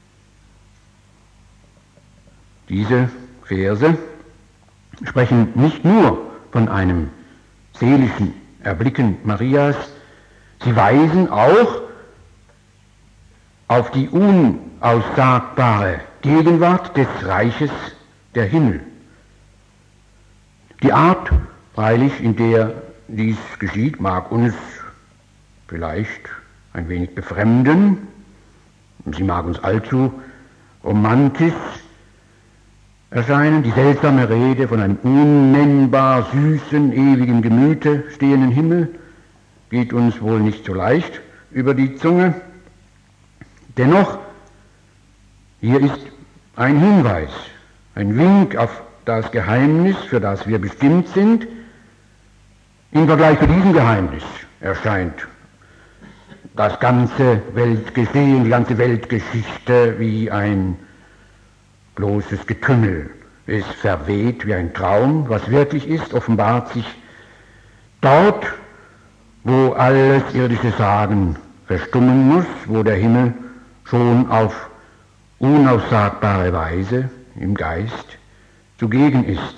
Diese Verse sprechen nicht nur von einem seelischen Erblicken Marias, sie weisen auch auf die unaussagbare Gegenwart des Reiches der Himmel. Die Art, freilich, in der dies geschieht, mag uns vielleicht ein wenig befremden. Sie mag uns allzu romantisch erscheinen, die seltsame Rede von einem unnennbar süßen, ewigen Gemüte stehenden Himmel geht uns wohl nicht so leicht über die Zunge. Dennoch, hier ist ein Hinweis, ein Wink auf das Geheimnis, für das wir bestimmt sind. Im Vergleich zu diesem Geheimnis erscheint das ganze Weltgeschehen, die ganze Weltgeschichte wie ein bloßes Getümmel. Es verweht wie ein Traum. Was wirklich ist, offenbart sich dort, wo alles irdische Sagen verstummen muss, wo der Himmel schon auf unaussagbare Weise im Geist zugegen ist.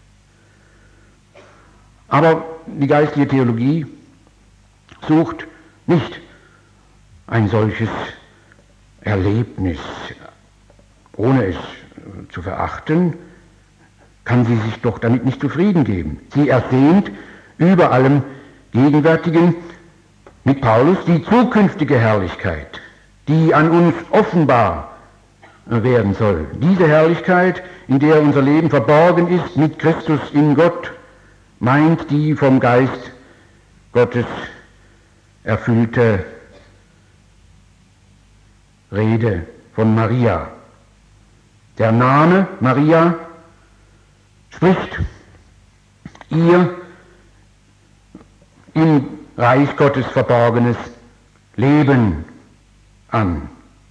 Aber die geistliche Theologie sucht nicht ein solches Erlebnis. Ohne es zu verachten, kann sie sich doch damit nicht zufrieden geben. Sie ersehnt über allem Gegenwärtigen mit Paulus die zukünftige Herrlichkeit, die an uns offenbar werden soll. Diese Herrlichkeit, in der unser Leben verborgen ist mit Christus in Gott, meint die vom Geist Gottes erfüllte Rede von Maria. Der Name Maria spricht ihr im Reich Gottes verborgenes Leben an.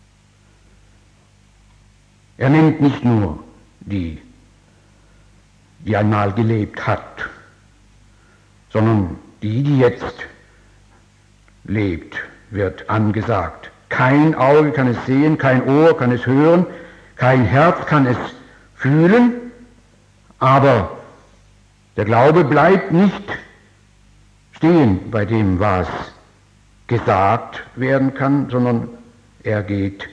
Er nennt nicht nur die einmal gelebt hat, sondern die jetzt lebt, wird angesagt. Kein Auge kann es sehen, kein Ohr kann es hören, kein Herz kann es fühlen, aber der Glaube bleibt nicht stehen bei dem, was gesagt werden kann, sondern er geht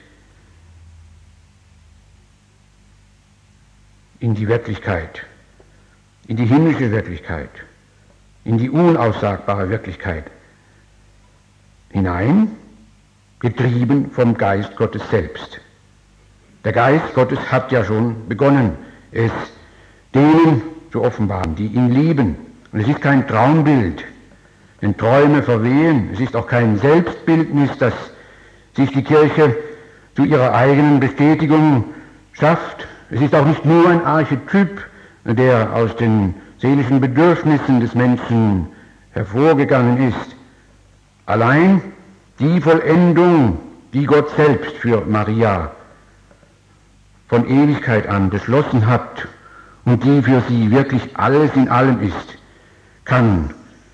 in die Wirklichkeit, in die himmlische Wirklichkeit, in die unaussagbare Wirklichkeit hinein, getrieben vom Geist Gottes selbst. Der Geist Gottes hat ja schon begonnen, es denen zu offenbaren, die ihn lieben. Und es ist kein Traumbild, denn Träume verwehen. Es ist auch kein Selbstbildnis, das sich die Kirche zu ihrer eigenen Bestätigung schafft. Es ist auch nicht nur ein Archetyp, der aus den seelischen Bedürfnissen des Menschen hervorgegangen ist. Allein die Vollendung, die Gott selbst für Maria von Ewigkeit an beschlossen hat und die für sie wirklich alles in allem ist, kann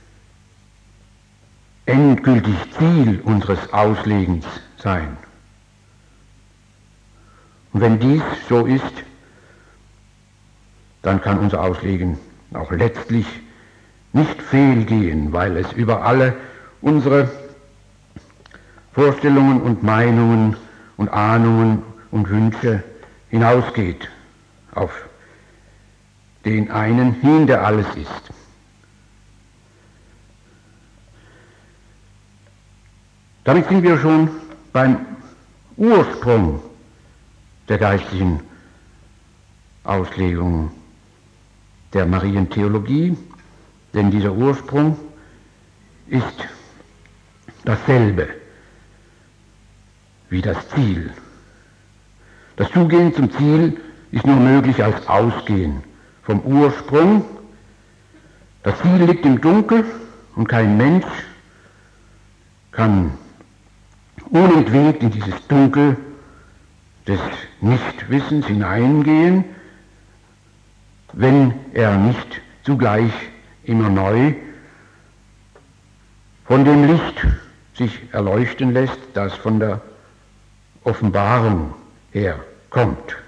endgültig Ziel unseres Auslegens sein. Und wenn dies so ist, dann kann unser Auslegen auch letztlich nicht fehlgehen, weil es über alle unsere Vorstellungen und Meinungen und Ahnungen und Wünsche hinausgeht, auf den einen hin, der alles ist. Damit sind wir schon beim Ursprung der geistlichen Auslegung der Marientheologie, denn dieser Ursprung ist dasselbe wie das Ziel. Das Zugehen zum Ziel ist nur möglich als Ausgehen vom Ursprung. Das Ziel liegt im Dunkel und kein Mensch kann unentwegt in dieses Dunkel des Nichtwissens hineingehen, wenn er nicht zugleich immer neu von dem Licht sich erleuchten lässt, das von der Offenbarung her kommt.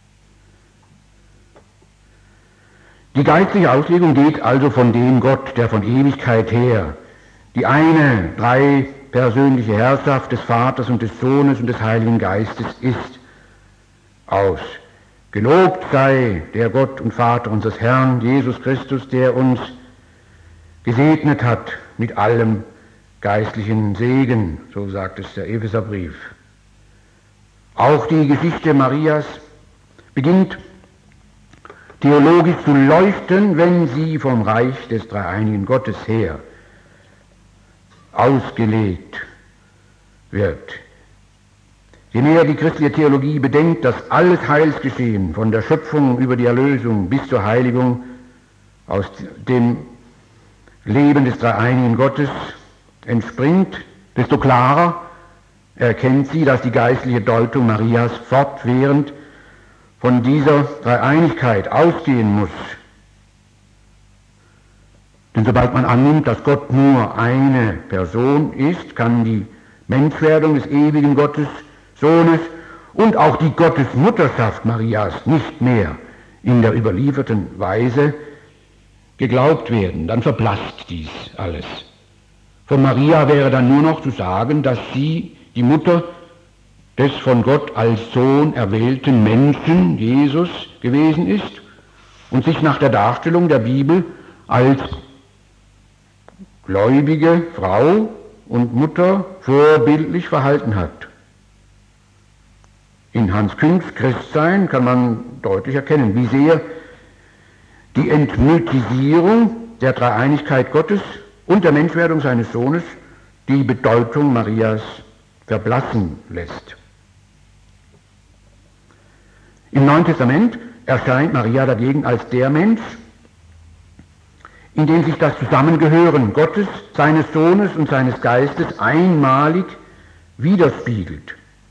Die geistliche Auslegung geht also von dem Gott, der von Ewigkeit her die eine dreipersönliche Herrschaft des Vaters und des Sohnes und des Heiligen Geistes ist, aus. Gelobt sei der Gott und Vater unseres Herrn Jesus Christus, der uns gesegnet hat mit allem geistlichen Segen, so sagt es der Epheserbrief. Auch die Geschichte Marias beginnt theologisch zu leuchten, wenn sie vom Reich des dreieinigen Gottes her ausgelegt wird. Je mehr die christliche Theologie bedenkt, dass alles Heilsgeschehen von der Schöpfung über die Erlösung bis zur Heiligung aus dem Leben des dreieinigen Gottes entspringt, desto klarer erkennt sie, dass die geistliche Deutung Marias fortwährend von dieser Dreieinigkeit ausgehen muss. Denn sobald man annimmt, dass Gott nur eine Person ist, kann die Menschwerdung des ewigen Gottes, Sohnes und auch die Gottesmutterschaft Marias nicht mehr in der überlieferten Weise geglaubt werden. Dann verblasst dies alles. Von Maria wäre dann nur noch zu sagen, dass sie die Mutter des von Gott als Sohn erwählten Menschen, Jesus, gewesen ist und sich nach der Darstellung der Bibel als gläubige Frau und Mutter vorbildlich verhalten hat. In Hans Küngs Christsein kann man deutlich erkennen, wie sehr die Entmythisierung der Dreieinigkeit Gottes und der Menschwerdung seines Sohnes die Bedeutung Marias verblassen lässt. Im Neuen Testament erscheint Maria dagegen als der Mensch, in dem sich das Zusammengehören Gottes, seines Sohnes und seines Geistes einmalig widerspiegelt.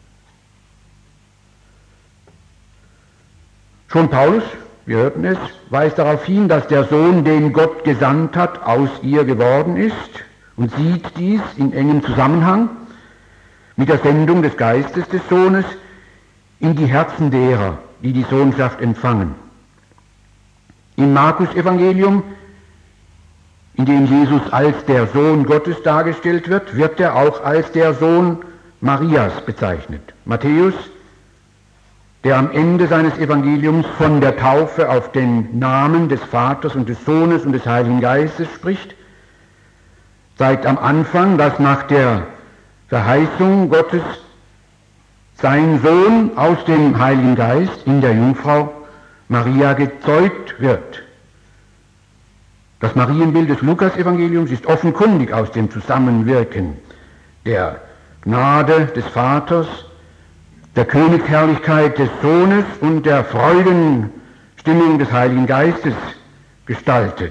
Schon Paulus, wir hörten es, weist darauf hin, dass der Sohn, den Gott gesandt hat, aus ihr geworden ist und sieht dies in engem Zusammenhang mit der Sendung des Geistes des Sohnes in die Herzen derer, die die Sohnschaft empfangen. Im Markus-Evangelium, in dem Jesus als der Sohn Gottes dargestellt wird, wird er auch als der Sohn Marias bezeichnet. Matthäus, der am Ende seines Evangeliums von der Taufe auf den Namen des Vaters und des Sohnes und des Heiligen Geistes spricht, zeigt am Anfang, dass nach der Verheißung Gottes sein Sohn aus dem Heiligen Geist in der Jungfrau Maria gezeugt wird. Das Marienbild des Lukas-Evangeliums ist offenkundig aus dem Zusammenwirken der Gnade des Vaters, der Königsherrlichkeit des Sohnes und der Freudenstimmung des Heiligen Geistes gestaltet.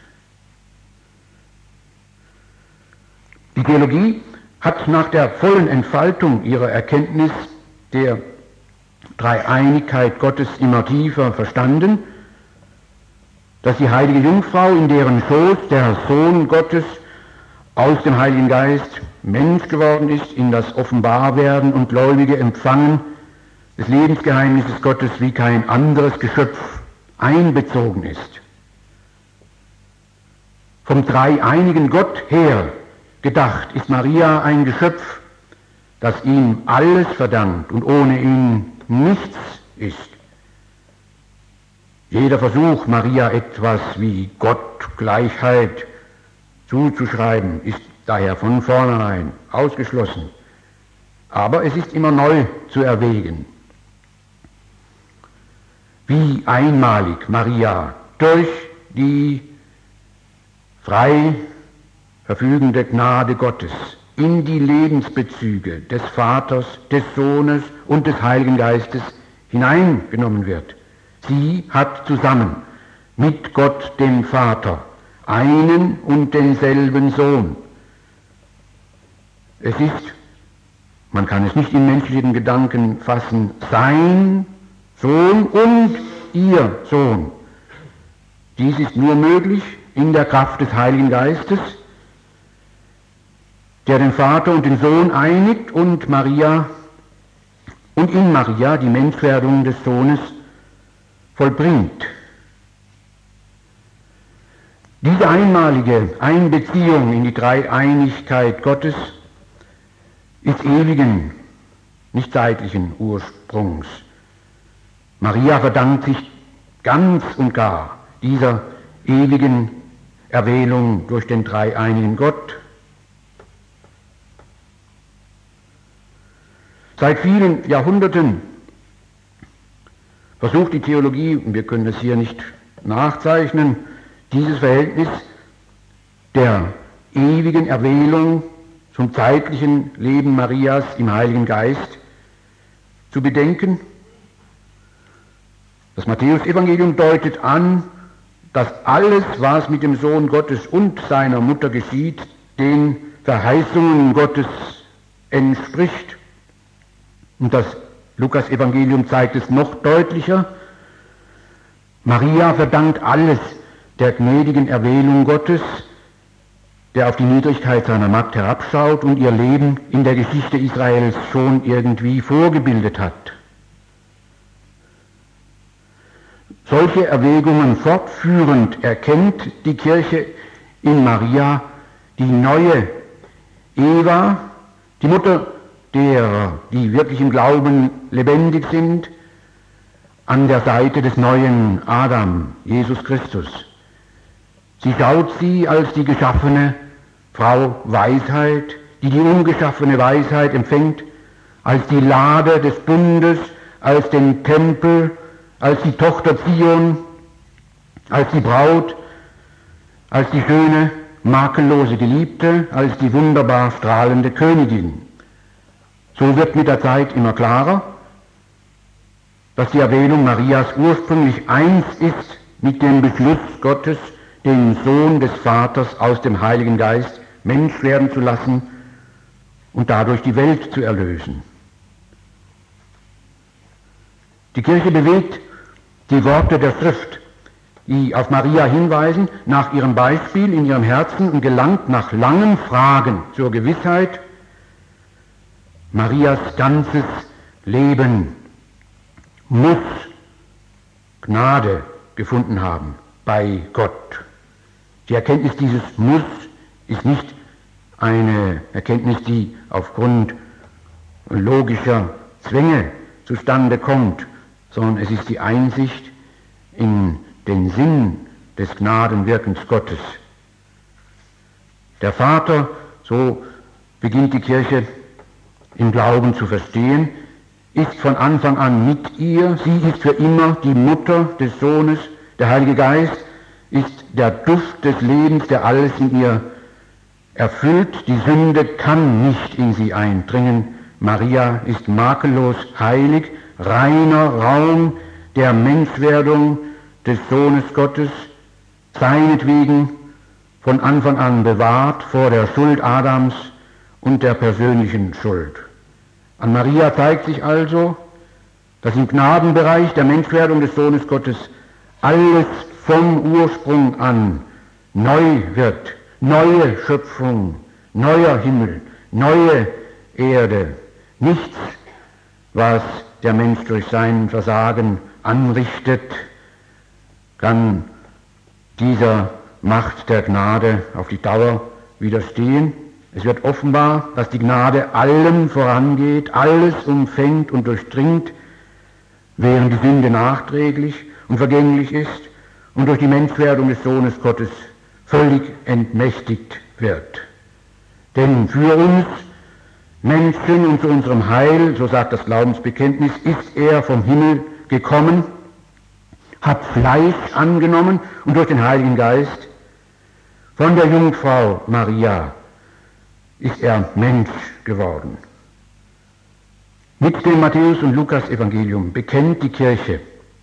Die Theologie hat nach der vollen Entfaltung ihrer Erkenntnis der Dreieinigkeit Gottes immer tiefer verstanden, dass die heilige Jungfrau, in deren Schoß der Sohn Gottes aus dem Heiligen Geist Mensch geworden ist, in das Offenbarwerden und gläubige Empfangen des Lebensgeheimnisses Gottes wie kein anderes Geschöpf einbezogen ist. Vom dreieinigen Gott her gedacht ist Maria ein Geschöpf, das ihm alles verdankt und ohne ihn nichts ist. Jeder Versuch, Maria etwas wie Gottgleichheit zuzuschreiben, ist daher von vornherein ausgeschlossen. Aber es ist immer neu zu erwägen, wie einmalig Maria durch die frei verfügende Gnade Gottes in die Lebensbezüge des Vaters, des Sohnes und des Heiligen Geistes hineingenommen wird. Sie hat zusammen mit Gott dem Vater einen und denselben Sohn. Es ist, man kann es nicht in menschlichen Gedanken fassen, sein Sohn und ihr Sohn. Dies ist nur möglich in der Kraft des Heiligen Geistes, der den Vater und den Sohn einigt und in Maria die Menschwerdung des Sohnes vollbringt. Diese einmalige Einbeziehung in die Dreieinigkeit Gottes ist ewigen, nicht zeitlichen Ursprungs. Maria verdankt sich ganz und gar dieser ewigen Erwählung durch den dreieinigen Gott. Seit vielen Jahrhunderten versucht die Theologie, und wir können es hier nicht nachzeichnen, dieses Verhältnis der ewigen Erwählung zum zeitlichen Leben Marias im Heiligen Geist zu bedenken. Das Matthäus-Evangelium deutet an, dass alles, was mit dem Sohn Gottes und seiner Mutter geschieht, den Verheißungen Gottes entspricht. Und das Lukas-Evangelium zeigt es noch deutlicher. Maria verdankt alles der gnädigen Erwählung Gottes, der auf die Niedrigkeit seiner Magd herabschaut und ihr Leben in der Geschichte Israels schon irgendwie vorgebildet hat. Solche Erwägungen fortführend erkennt die Kirche in Maria die neue Eva, die Mutter derer, die wirklich im Glauben lebendig sind, an der Seite des neuen Adam, Jesus Christus. Sie schaut sie als die geschaffene Frau Weisheit, die die ungeschaffene Weisheit empfängt, als die Lade des Bundes, als den Tempel, als die Tochter Zion, als die Braut, als die schöne, makellose Geliebte, als die wunderbar strahlende Königin. So wird mit der Zeit immer klarer, dass die Erwählung Marias ursprünglich eins ist mit dem Beschluss Gottes, den Sohn des Vaters aus dem Heiligen Geist Mensch werden zu lassen und dadurch die Welt zu erlösen. Die Kirche bewegt die Worte der Schrift, die auf Maria hinweisen, nach ihrem Beispiel in ihrem Herzen und gelangt nach langen Fragen zur Gewissheit, Marias ganzes Leben muss Gnade gefunden haben bei Gott. Die Erkenntnis dieses Muss ist nicht eine Erkenntnis, die aufgrund logischer Zwänge zustande kommt, sondern es ist die Einsicht in den Sinn des Gnadenwirkens Gottes. Der Vater, so beginnt die Kirche im Glauben zu verstehen, ist von Anfang an mit ihr, sie ist für immer die Mutter des Sohnes, der Heilige Geist ist der Duft des Lebens, der alles in ihr erfüllt, die Sünde kann nicht in sie eindringen, Maria ist makellos heilig, reiner Raum der Menschwerdung des Sohnes Gottes, seinetwegen von Anfang an bewahrt vor der Schuld Adams und der persönlichen Schuld. An Maria zeigt sich also, dass im Gnadenbereich der Menschwerdung des Sohnes Gottes alles vom Ursprung an neu wird, neue Schöpfung, neuer Himmel, neue Erde. Nichts, was der Mensch durch sein Versagen anrichtet, kann dieser Macht der Gnade auf die Dauer widerstehen. Es wird offenbar, dass die Gnade allem vorangeht, alles umfängt und durchdringt, während die Sünde nachträglich und vergänglich ist und durch die Menschwerdung des Sohnes Gottes völlig entmächtigt wird. Denn für uns Menschen und zu unserem Heil, so sagt das Glaubensbekenntnis, ist er vom Himmel gekommen, hat Fleisch angenommen und durch den Heiligen Geist von der Jungfrau Maria ist er Mensch geworden. Mit dem Matthäus- und Lukas-Evangelium bekennt die Kirche,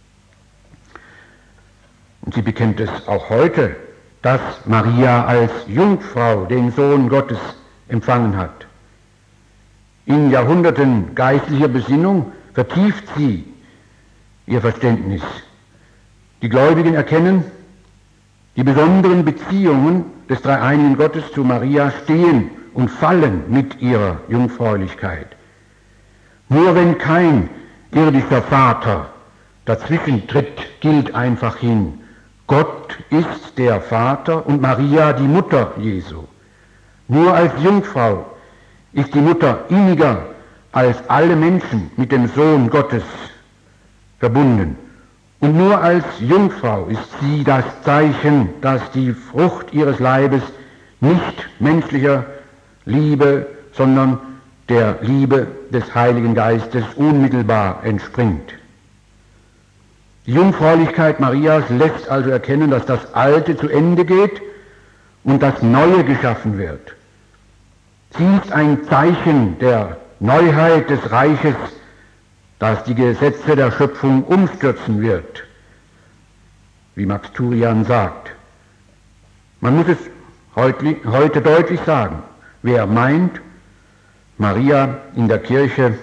und sie bekennt es auch heute, dass Maria als Jungfrau den Sohn Gottes empfangen hat. In Jahrhunderten geistlicher Besinnung vertieft sie ihr Verständnis. Die Gläubigen erkennen, die besonderen Beziehungen des dreieinigen Gottes zu Maria stehen und fallen mit ihrer Jungfräulichkeit. Nur wenn kein irdischer Vater dazwischen tritt, gilt einfach hin: Gott ist der Vater und Maria die Mutter Jesu. Nur als Jungfrau ist die Mutter inniger als alle Menschen mit dem Sohn Gottes verbunden. Und nur als Jungfrau ist sie das Zeichen, dass die Frucht ihres Leibes nicht menschlicher Liebe, sondern der Liebe des Heiligen Geistes unmittelbar entspringt. Die Jungfräulichkeit Marias lässt also erkennen, dass das Alte zu Ende geht und das Neue geschaffen wird. Sie ist ein Zeichen der Neuheit des Reiches, das die Gesetze der Schöpfung umstürzen wird, wie Max Turian sagt. Man muss es heute deutlich sagen: Wer meint, Maria in der Kirche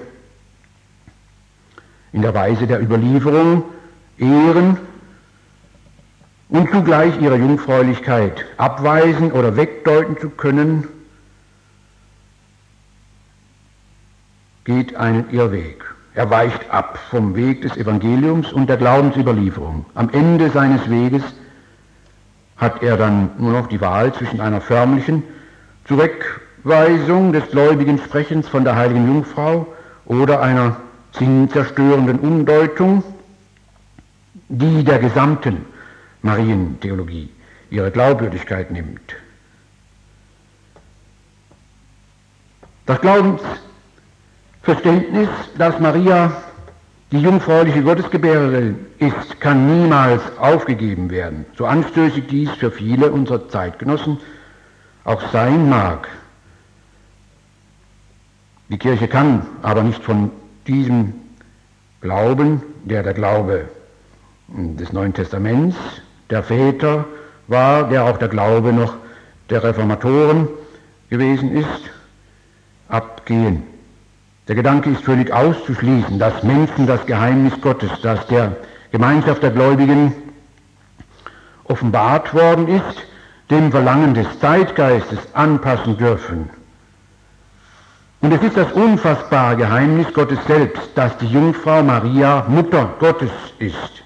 in der Weise der Überlieferung ehren und zugleich ihre Jungfräulichkeit abweisen oder wegdeuten zu können, geht einen Irrweg. Er weicht ab vom Weg des Evangeliums und der Glaubensüberlieferung. Am Ende seines Weges hat er dann nur noch die Wahl zwischen einer förmlichen Zurückweisung des gläubigen Sprechens von der heiligen Jungfrau oder einer sinnzerstörenden Umdeutung, die der gesamten Marientheologie ihre Glaubwürdigkeit nimmt. Das Glaubensverständnis, dass Maria die jungfräuliche Gottesgebärerin ist, kann niemals aufgegeben werden, so anstößig dies für viele unserer Zeitgenossen auch sein mag. Die Kirche kann aber nicht von diesem Glauben, der Glaube des Neuen Testaments, der Väter war, der auch der Glaube noch der Reformatoren gewesen ist, abgehen. Der Gedanke ist völlig auszuschließen, dass Menschen das Geheimnis Gottes, das der Gemeinschaft der Gläubigen offenbart worden ist, dem Verlangen des Zeitgeistes anpassen dürfen. Und es ist das unfassbare Geheimnis Gottes selbst, dass die Jungfrau Maria Mutter Gottes ist.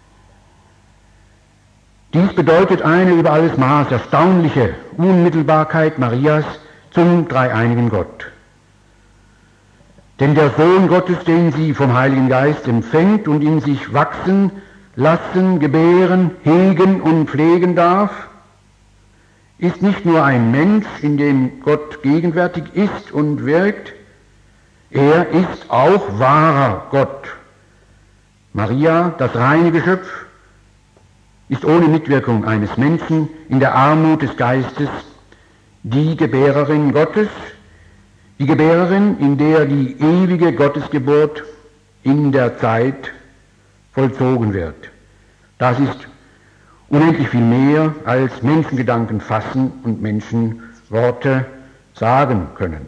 Dies bedeutet eine über alles Maß erstaunliche Unmittelbarkeit Marias zum dreieinigen Gott. Denn der Sohn Gottes, den sie vom Heiligen Geist empfängt und in sich wachsen, lassen, gebären, hegen und pflegen darf, ist nicht nur ein Mensch, in dem Gott gegenwärtig ist und wirkt, er ist auch wahrer Gott. Maria, das reine Geschöpf, ist ohne Mitwirkung eines Menschen in der Armut des Geistes die Gebärerin Gottes, die Gebärerin, in der die ewige Gottesgeburt in der Zeit vollzogen wird. Das ist unendlich viel mehr, als Menschengedanken fassen und Menschenworte sagen können.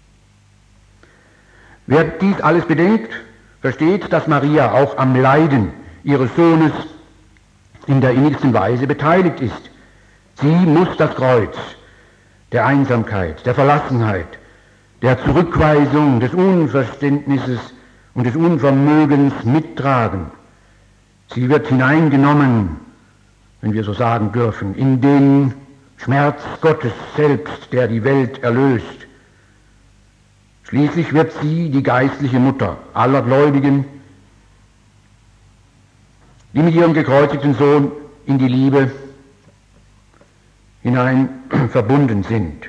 Wer dies alles bedenkt, versteht, dass Maria auch am Leiden ihres Sohnes in der innigsten Weise beteiligt ist. Sie muss das Kreuz der Einsamkeit, der Verlassenheit, der Zurückweisung, des Unverständnisses und des Unvermögens mittragen. Sie wird hineingenommen, wenn wir so sagen dürfen, in den Schmerz Gottes selbst, der die Welt erlöst. Schließlich wird sie die geistliche Mutter aller Gläubigen, die mit ihrem gekreuzigten Sohn in die Liebe hinein verbunden sind.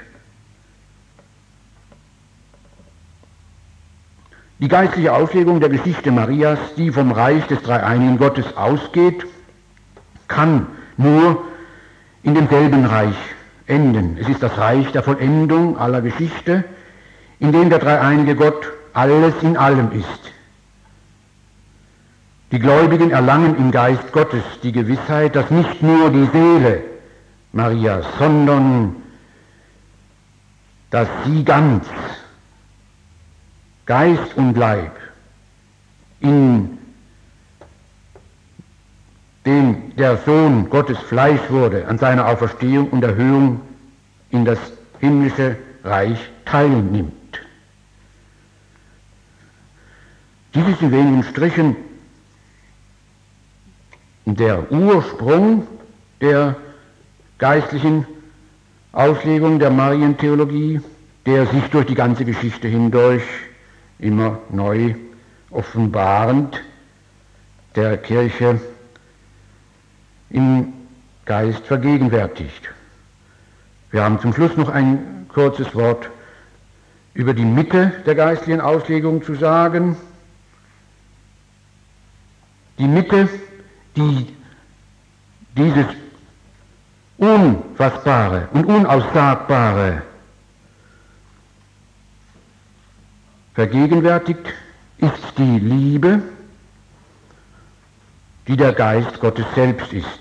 Die geistliche Auslegung der Geschichte Marias, die vom Reich des dreieinigen Gottes ausgeht, kann nur in demselben Reich enden. Es ist das Reich der Vollendung aller Geschichte, in dem der dreieinige Gott alles in allem ist. Die Gläubigen erlangen im Geist Gottes die Gewissheit, dass nicht nur die Seele Marias, sondern dass sie ganz, Geist und Leib, in dem der Sohn Gottes Fleisch wurde, an seiner Auferstehung und Erhöhung in das himmlische Reich teilnimmt. Dies ist in wenigen Strichen der Ursprung der geistlichen Auslegung der Marientheologie, der sich durch die ganze Geschichte hindurch immer neu offenbarend der Kirche im Geist vergegenwärtigt. Wir haben zum Schluss noch ein kurzes Wort über die Mitte der geistlichen Auslegung zu sagen. Die Mitte, die dieses Unfassbare und Unaussagbare vergegenwärtigt, ist die Liebe, die der Geist Gottes selbst ist.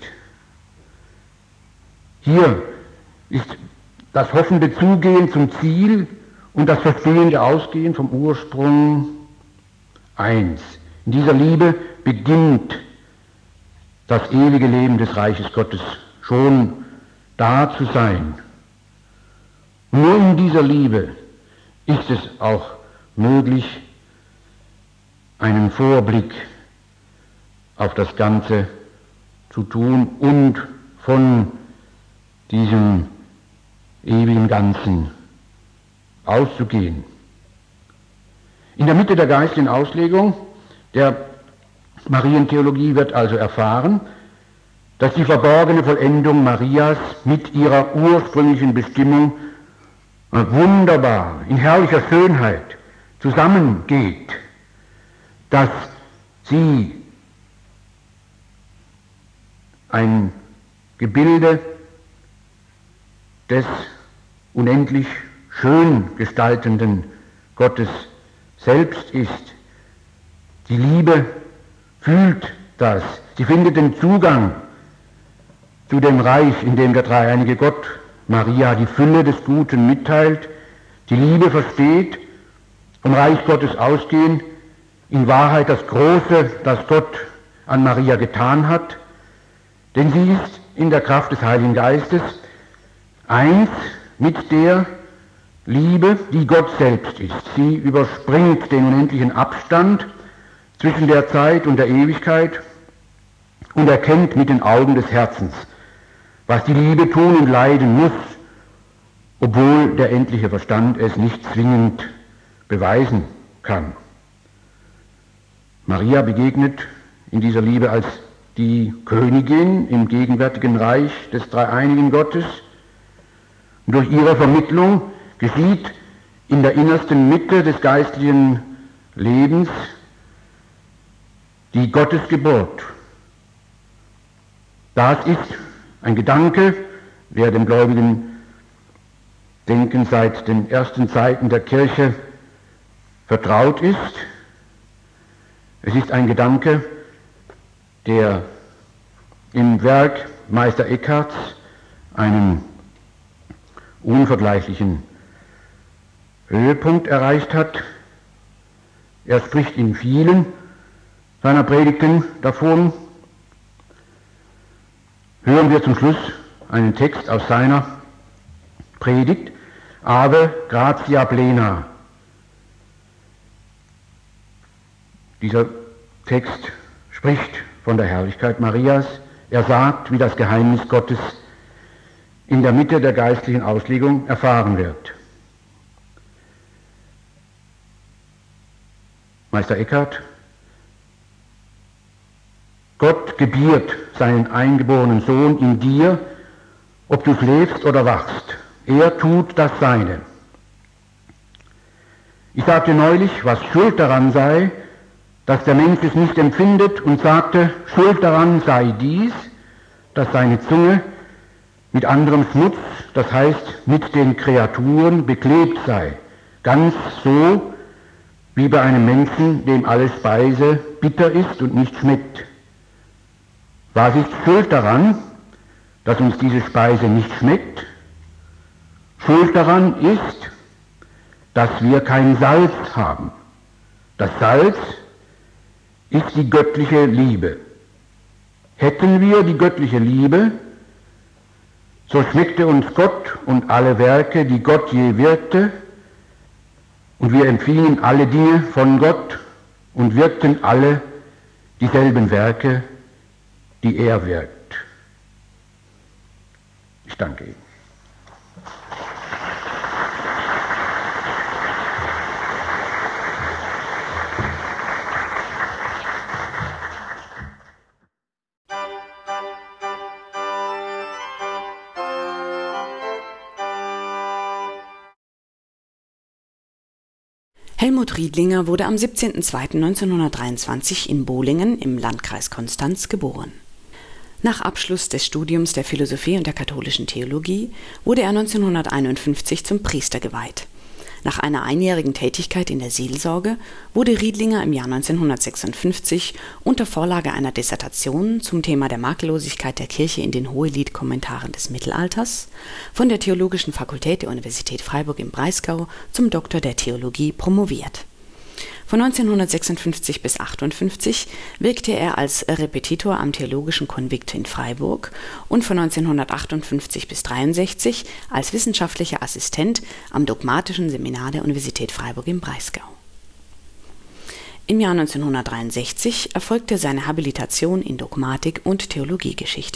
Hier ist das hoffende Zugehen zum Ziel und das verstehende Ausgehen vom Ursprung eins. In dieser Liebe beginnt das ewige Leben des Reiches Gottes schon da zu sein. Nur in dieser Liebe ist es auch möglich, einen Vorblick auf das Ganze zu tun und von diesem ewigen Ganzen auszugehen. In der Mitte der geistlichen Auslegung der Marientheologie wird also erfahren, dass die verborgene Vollendung Marias mit ihrer ursprünglichen Bestimmung wunderbar, in herrlicher Schönheit zusammengeht, dass sie ein Gebilde des unendlich schön gestaltenden Gottes selbst ist. Die Liebe fühlt das. Sie findet den Zugang zu dem Reich, in dem der dreieinige Gott Maria die Fülle des Guten mitteilt. Die Liebe versteht, vom Reich Gottes ausgehend, in Wahrheit das Große, das Gott an Maria getan hat, denn sie ist in der Kraft des Heiligen Geistes eins mit der Liebe, die Gott selbst ist. Sie überspringt den unendlichen Abstand zwischen der Zeit und der Ewigkeit und erkennt mit den Augen des Herzens, was die Liebe tun und leiden muss, obwohl der endliche Verstand es nicht zwingend beweisen kann. Maria begegnet in dieser Liebe als die Königin im gegenwärtigen Reich des dreieinigen Gottes. Und durch ihre Vermittlung geschieht in der innersten Mitte des geistlichen Lebens die Gottesgeburt. Das ist ein Gedanke, der dem gläubigen Denken seit den ersten Zeiten der Kirche vertraut ist. Es ist ein Gedanke, der im Werk Meister Eckharts einen unvergleichlichen Höhepunkt erreicht hat. Er spricht in vielen seiner Predigten davon, hören wir zum Schluss einen Text aus seiner Predigt, Ave Gratia Plena. Dieser Text spricht von der Herrlichkeit Marias. Er sagt, wie das Geheimnis Gottes in der Mitte der geistlichen Auslegung erfahren wird. Meister Eckhart: Gott gebiert seinen eingeborenen Sohn in dir, ob du schläfst oder wachst. Er tut das Seine. Ich sagte neulich, was schuld daran sei, dass der Mensch es nicht empfindet, und sagte, schuld daran sei dies, dass seine Zunge mit anderem Schmutz, das heißt mit den Kreaturen, beklebt sei, ganz so wie bei einem Menschen, dem alle Speise bitter ist und nicht schmeckt. Was ist schuld daran, dass uns diese Speise nicht schmeckt? Schuld daran ist, dass wir kein Salz haben. Das Salz ist die göttliche Liebe. Hätten wir die göttliche Liebe, so schmeckte uns Gott und alle Werke, die Gott je wirkte, und wir empfingen alle Dinge von Gott und wirkten alle dieselben Werke, die er wirkt. Ich danke Ihnen. Helmut Riedlinger wurde am 17.02.1923 in Bolingen im Landkreis Konstanz geboren. Nach Abschluss des Studiums der Philosophie und der katholischen Theologie wurde er 1951 zum Priester geweiht. Nach einer einjährigen Tätigkeit in der Seelsorge wurde Riedlinger im Jahr 1956 unter Vorlage einer Dissertation zum Thema der Makellosigkeit der Kirche in den Hohelied-Kommentaren des Mittelalters von der Theologischen Fakultät der Universität Freiburg im Breisgau zum Doktor der Theologie promoviert. Von 1956 bis 1958 wirkte er als Repetitor am Theologischen Konvikt in Freiburg und von 1958 bis 1963 als wissenschaftlicher Assistent am Dogmatischen Seminar der Universität Freiburg im Breisgau. Im Jahr 1963 erfolgte seine Habilitation in Dogmatik und Theologiegeschichte.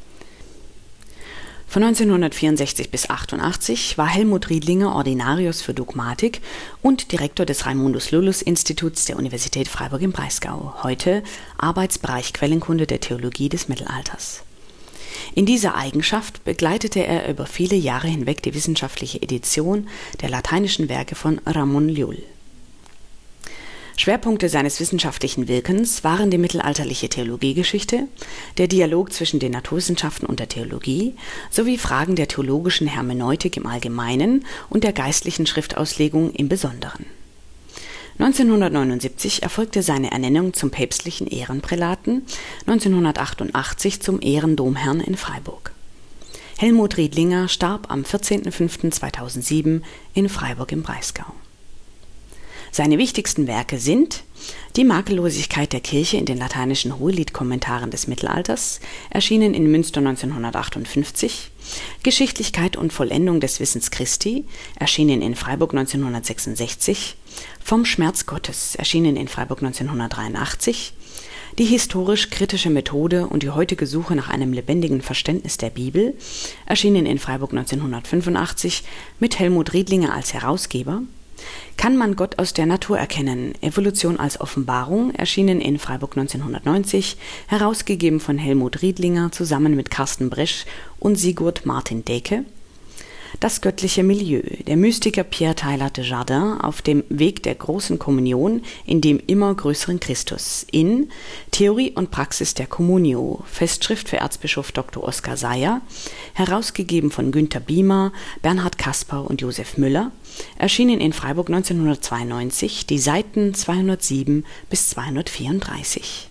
Von 1964 bis 1988 war Helmut Riedlinger Ordinarius für Dogmatik und Direktor des Raimundus-Lullus-Instituts der Universität Freiburg im Breisgau, heute Arbeitsbereich Quellenkunde der Theologie des Mittelalters. In dieser Eigenschaft begleitete er über viele Jahre hinweg die wissenschaftliche Edition der lateinischen Werke von Ramon Llull. Schwerpunkte seines wissenschaftlichen Wirkens waren die mittelalterliche Theologiegeschichte, der Dialog zwischen den Naturwissenschaften und der Theologie sowie Fragen der theologischen Hermeneutik im Allgemeinen und der geistlichen Schriftauslegung im Besonderen. 1979 erfolgte seine Ernennung zum päpstlichen Ehrenprälaten, 1988 zum Ehrendomherrn in Freiburg. Helmut Riedlinger starb am 14.05.2007 in Freiburg im Breisgau. Seine wichtigsten Werke sind Die Makellosigkeit der Kirche in den lateinischen Hohelied-Kommentaren des Mittelalters, erschienen in Münster 1958, Geschichtlichkeit und Vollendung des Wissens Christi, erschienen in Freiburg 1966, Vom Schmerz Gottes, erschienen in Freiburg 1983, Die historisch-kritische Methode und die heutige Suche nach einem lebendigen Verständnis der Bibel, erschienen in Freiburg 1985 mit Helmut Riedlinger als Herausgeber, Kann man Gott aus der Natur erkennen? Evolution als Offenbarung, erschienen in Freiburg 1990, herausgegeben von Helmut Riedlinger zusammen mit Carsten Bresch und Sigurd Martin Deke. Das göttliche Milieu, der Mystiker Pierre Teilhard de Chardin auf dem Weg der großen Kommunion in dem immer größeren Christus in Theorie und Praxis der Communio, Festschrift für Erzbischof Dr. Oskar Seyer, herausgegeben von Günther Biemer, Bernhard Kaspar und Josef Müller, erschienen in Freiburg 1992, die Seiten 207 bis 234.